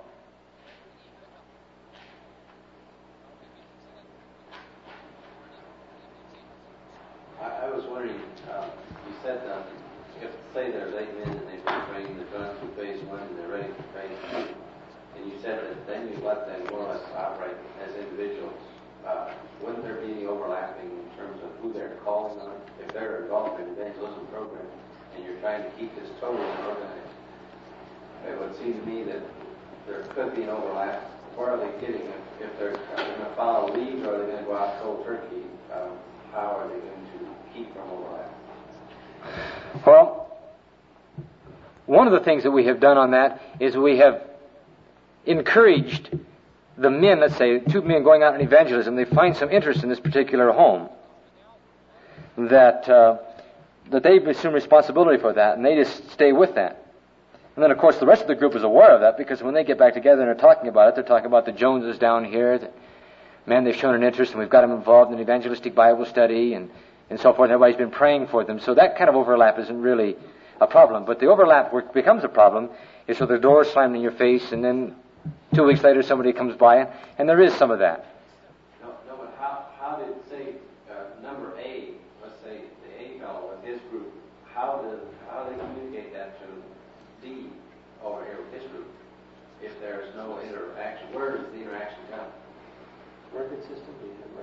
I was wondering, you said you have to say there's 8 men and they've been trained, they've gone through phase 1 and they're ready for phase 2. And you said that then you let them more or less operate as individuals. Wouldn't there be any overlapping in terms of who they're calling on? If they're involved in an evangelism program and you're trying to keep this totally organized, it would seem to me that there could be an overlap. Where are they getting it? If they're going to follow leads or are they going to go out cold turkey? How are they going to keep from overlap? Well, one of the things that we have done on that is we have encouraged the men, let's say 2 men going out in evangelism, they find some interest in this particular home, that they assume responsibility for that, and they just stay with that. And then, of course, the rest of the group is aware of that, because when they get back together and are talking about it, they're talking about the Joneses down here, that, man, they've shown an interest, and we've got them involved in evangelistic Bible study, and so forth. Everybody's been praying for them. So that kind of overlap isn't really a problem. But the overlap where it becomes a problem is so the door is slammed in your face, and then 2 weeks later somebody comes by, and there is some of that. No, but how did, say, number A, let's say the A fellow with his group, how do they communicate that to D over here with his group? If there's no interaction, where does the interaction come? Record system?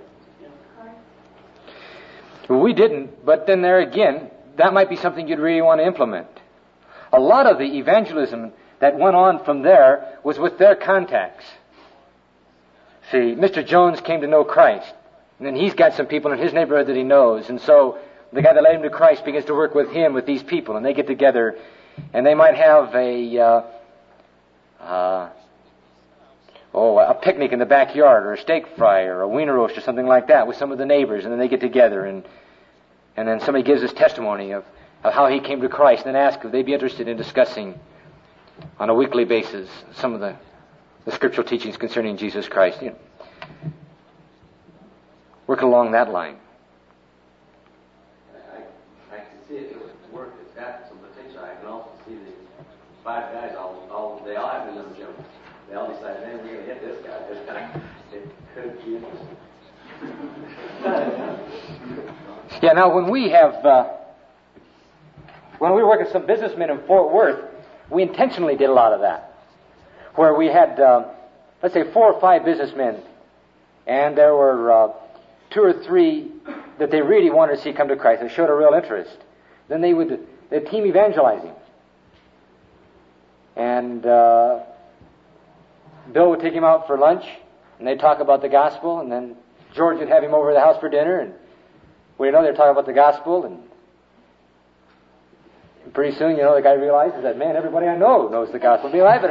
Well, we didn't, but then there again, that might be something you'd really want to implement. A lot of the evangelism that went on from there was with their contacts. See, Mr. Jones came to know Christ, and then he's got some people in his neighborhood that he knows, and so the guy that led him to Christ begins to work with him, with these people, and they get together, and they might have a picnic in the backyard, or a steak fry, or a wiener roast, or something like that with some of the neighbors, and then they get together, and then somebody gives his testimony of how he came to Christ, and then ask if they'd be interested in discussing on a weekly basis some of the scriptural teachings concerning Jesus Christ. You know, work along that line. I can see it would work. It's got some potential. I can also see the 5 guys, they all have to jump. They all decided, man, we're going to hit this guy. This guy, it could be interesting. Yeah, now when we were working with some businessmen in Fort Worth, we intentionally did a lot of that. Where we had, let's say, 4 or 5 businessmen, and there were 2 or 3 that they really wanted to see come to Christ. They showed a real interest. Then they'd team evangelizing. And Bill would take him out for lunch, and they'd talk about the gospel, and then George would have him over to the house for dinner, and they'd talk about the gospel, and pretty soon, the guy realizes that, man, everybody I know knows the gospel. Maybe I better,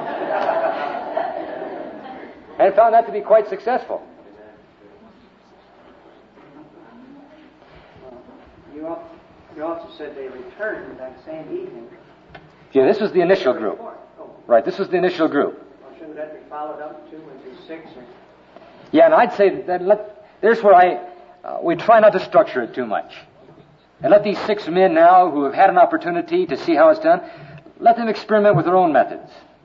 And found that to be quite successful. You also said they returned that same evening. Yeah, this was the initial group. Right, this was the initial group. Well, shouldn't that be followed up to with the 6? Yeah, and I'd say that there's where we try not to structure it too much. And let these 6 men now who have had an opportunity to see how it's done, let them experiment with their own methods.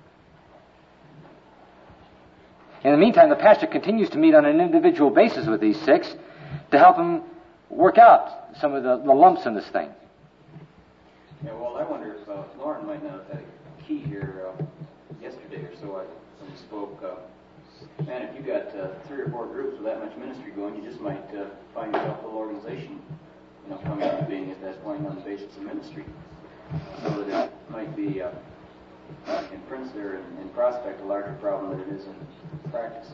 In the meantime, the pastor continues to meet on an individual basis with these 6 to help them work out some of the lumps in this thing. Yeah, well, I wonder if Lauren might not have had a key here yesterday or so. When we spoke, man, if you got 3 or 4 groups with that much ministry going, you just might find yourself a little organization, coming into being at that point on the basis of ministry. So that it might be, in principle or in prospect, a larger problem than it is in practice.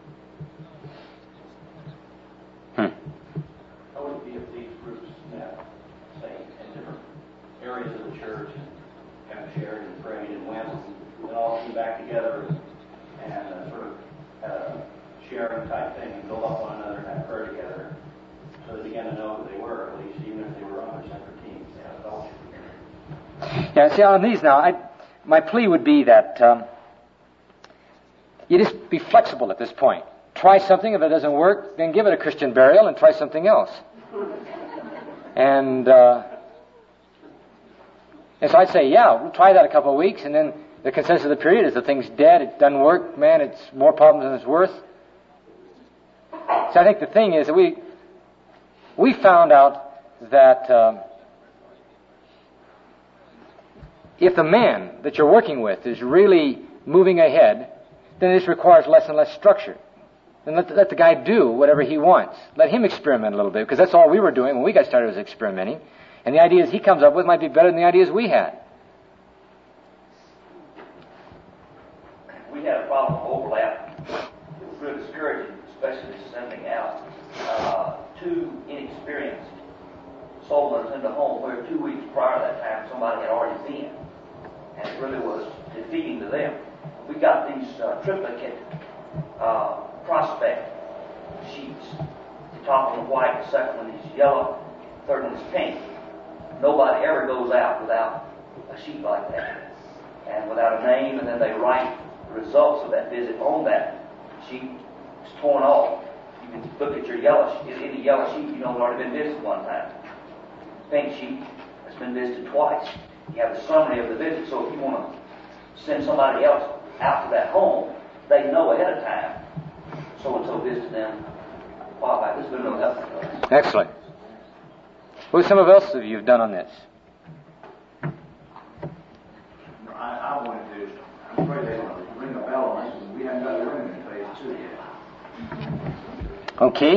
How would it be if these groups met, say, in different areas of the church, and kind of shared and prayed and went, and all came back together and sort of had a sharing type thing and build up one another and have prayer together, so they began to know who they were, at least, even if they were on their separate teams. They had a fellowship together. Yeah, see, on these now, my plea would be that you just be flexible at this point. Try something. If it doesn't work, then give it a Christian burial and try something else. And so I'd say, yeah, we'll try that a couple of weeks, and then the consensus of the period is the thing's dead, it doesn't work, man, it's more problems than it's worth. So I think the thing is that we found out that if the man that you're working with is really moving ahead, then this requires less and less structure. Then let the guy do whatever he wants. Let him experiment a little bit, because that's all we were doing when we got started was experimenting. And the ideas he comes up with might be better than the ideas we had. We had a problem of overlap. It was really discouraging, especially sending out 2 inexperienced soul winners into home where 2 weeks prior to that time somebody had already been. And it really was defeating to them. We got these triplicate prospect sheets. The top one is white, the second one is yellow, the third one is pink. Nobody ever goes out without a sheet like that. And without a name, and then they write the results of that visit on that sheet. It's torn off. You can look at your yellow sheet. Any yellow sheet, you know it's already been visited one time. Pink sheet has been visited twice. You have a summary of the visit, so if you want to send somebody else out to that home, they know ahead of time. So-and-so visited them a while back. This has been real helpful to us. Excellent. What some of else have you done on this? I wanted to, I'm afraid they want to ring a bell on us, and we haven't got the ring in phase 2 yet. Okay.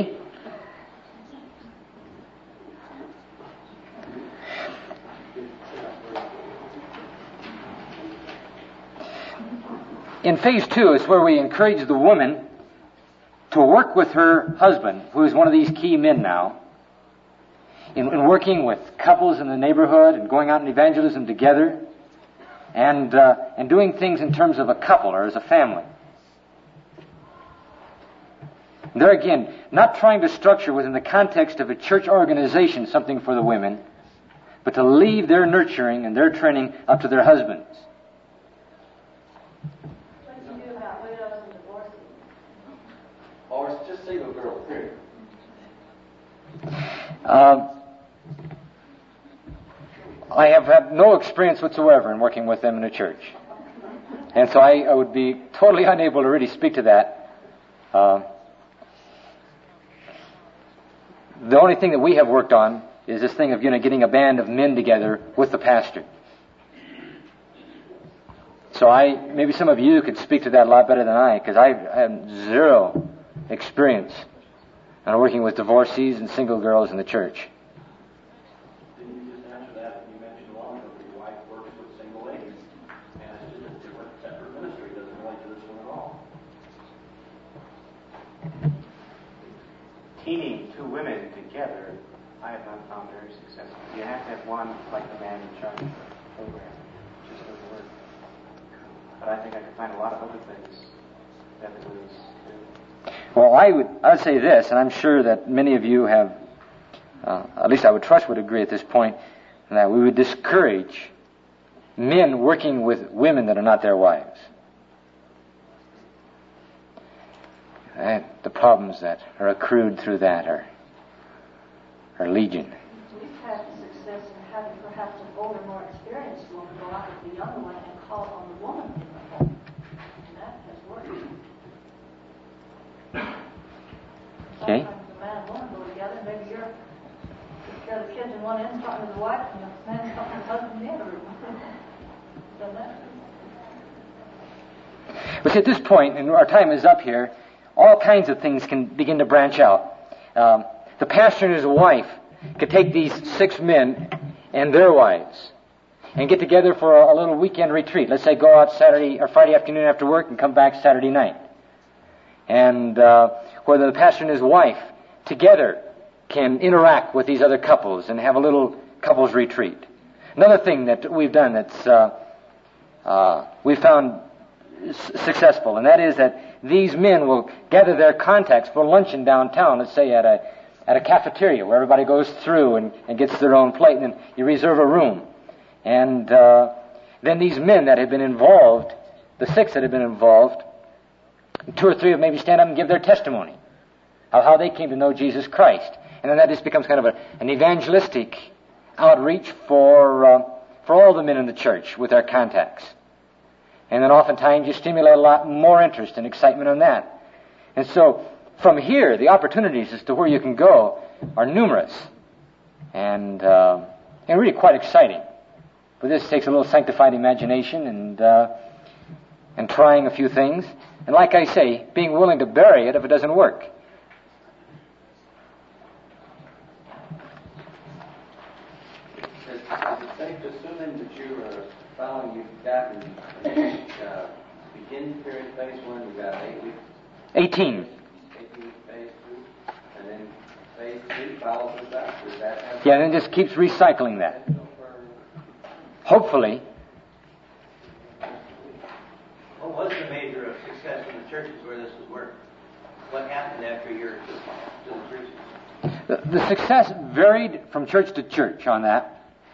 In phase 2 is where we encourage the woman to work with her husband, who is one of these key men now, in working with couples in the neighborhood and going out in evangelism together and doing things in terms of a couple or as a family. And there again, not trying to structure within the context of a church organization something for the women, but to leave their nurturing and their training up to their husbands. What do you do about widows and divorcees? Or it's just single girl, period. I have had no experience whatsoever in working with them in a church. And so I would be totally unable to really speak to that. The only thing that we have worked on is this thing of getting a band of men together with the pastor. So maybe some of you could speak to that a lot better than I, because I have zero experience on working with divorcees and single girls in the church. Didn't you just answer that? You mentioned a while ago that your wife works with single ladies, and it's just a different, separate ministry. It doesn't relate to this one at all. Teaming two women together, I have not found very successful. You have to have one like the man in charge of the program. It just doesn't work. But I think I could find a lot of other things that it was do. Well, I would say this, and I'm sure that many of you have, at least I would trust would agree at this point, that we would discourage men working with women that are not their wives. And the problems that are accrued through that are legion. We've had success in having perhaps an older, more experienced woman go out with the younger one and call on the woman in the home. And that has worked. Okay. Sometimes the man and woman go together, and maybe you've got the kids in one end talking to the wife, and the man talking to the husband in the other room. Done that? But see, at this point, and our time is up here, all kinds of things can begin to branch out. The pastor and his wife could take these 6 men and their wives and get together for a little weekend retreat. Let's say go out Saturday or Friday afternoon after work and come back Saturday night. And whether the pastor and his wife together can interact with these other couples and have a little couples retreat. Another thing that we've done that's we found successful, and that is that these men will gather their contacts for luncheon downtown, let's say at a cafeteria where everybody goes through and gets their own plate, and then you reserve a room. And then these men that have been involved, the 6 that have been involved, 2 or 3 of them maybe stand up and give their testimony of how they came to know Jesus Christ. And then that just becomes kind of an evangelistic outreach for all the men in the church with their contacts. And then oftentimes you stimulate a lot more interest and excitement on that. And so from here, the opportunities as to where you can go are numerous and really quite exciting. But this takes a little sanctified imagination and trying a few things. And like I say, being willing to bury it if it doesn't work. Is it safe to assume then that you are following, you've gotten beginning period phase 1, you've got 8 weeks? 18. 18 phase 2, and then phase 3 follows with that? Does that have... Yeah, and then just keeps recycling that. Hopefully. What was the measure of success in the churches where this was working? What happened after a year to the churches? The success varied from church to church on that.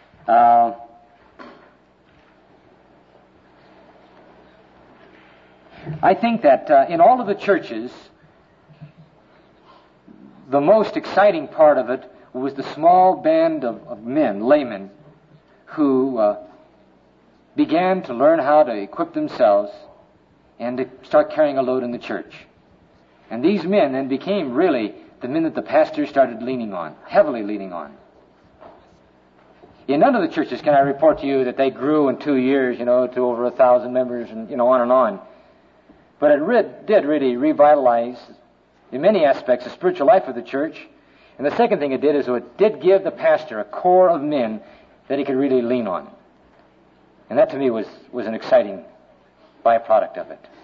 I think that in all of the churches, the most exciting part of it was the small band of men, laymen, who began to learn how to equip themselves and to start carrying a load in the church. And these men then became really the men that the pastor started leaning on, heavily leaning on. In none of the churches can I report to you that they grew in 2 years, to over 1,000 members and, on and on. But it did really revitalize, in many aspects, the spiritual life of the church. And the second thing it did is it did give the pastor a core of men that he could really lean on. And that to me was an exciting byproduct of it.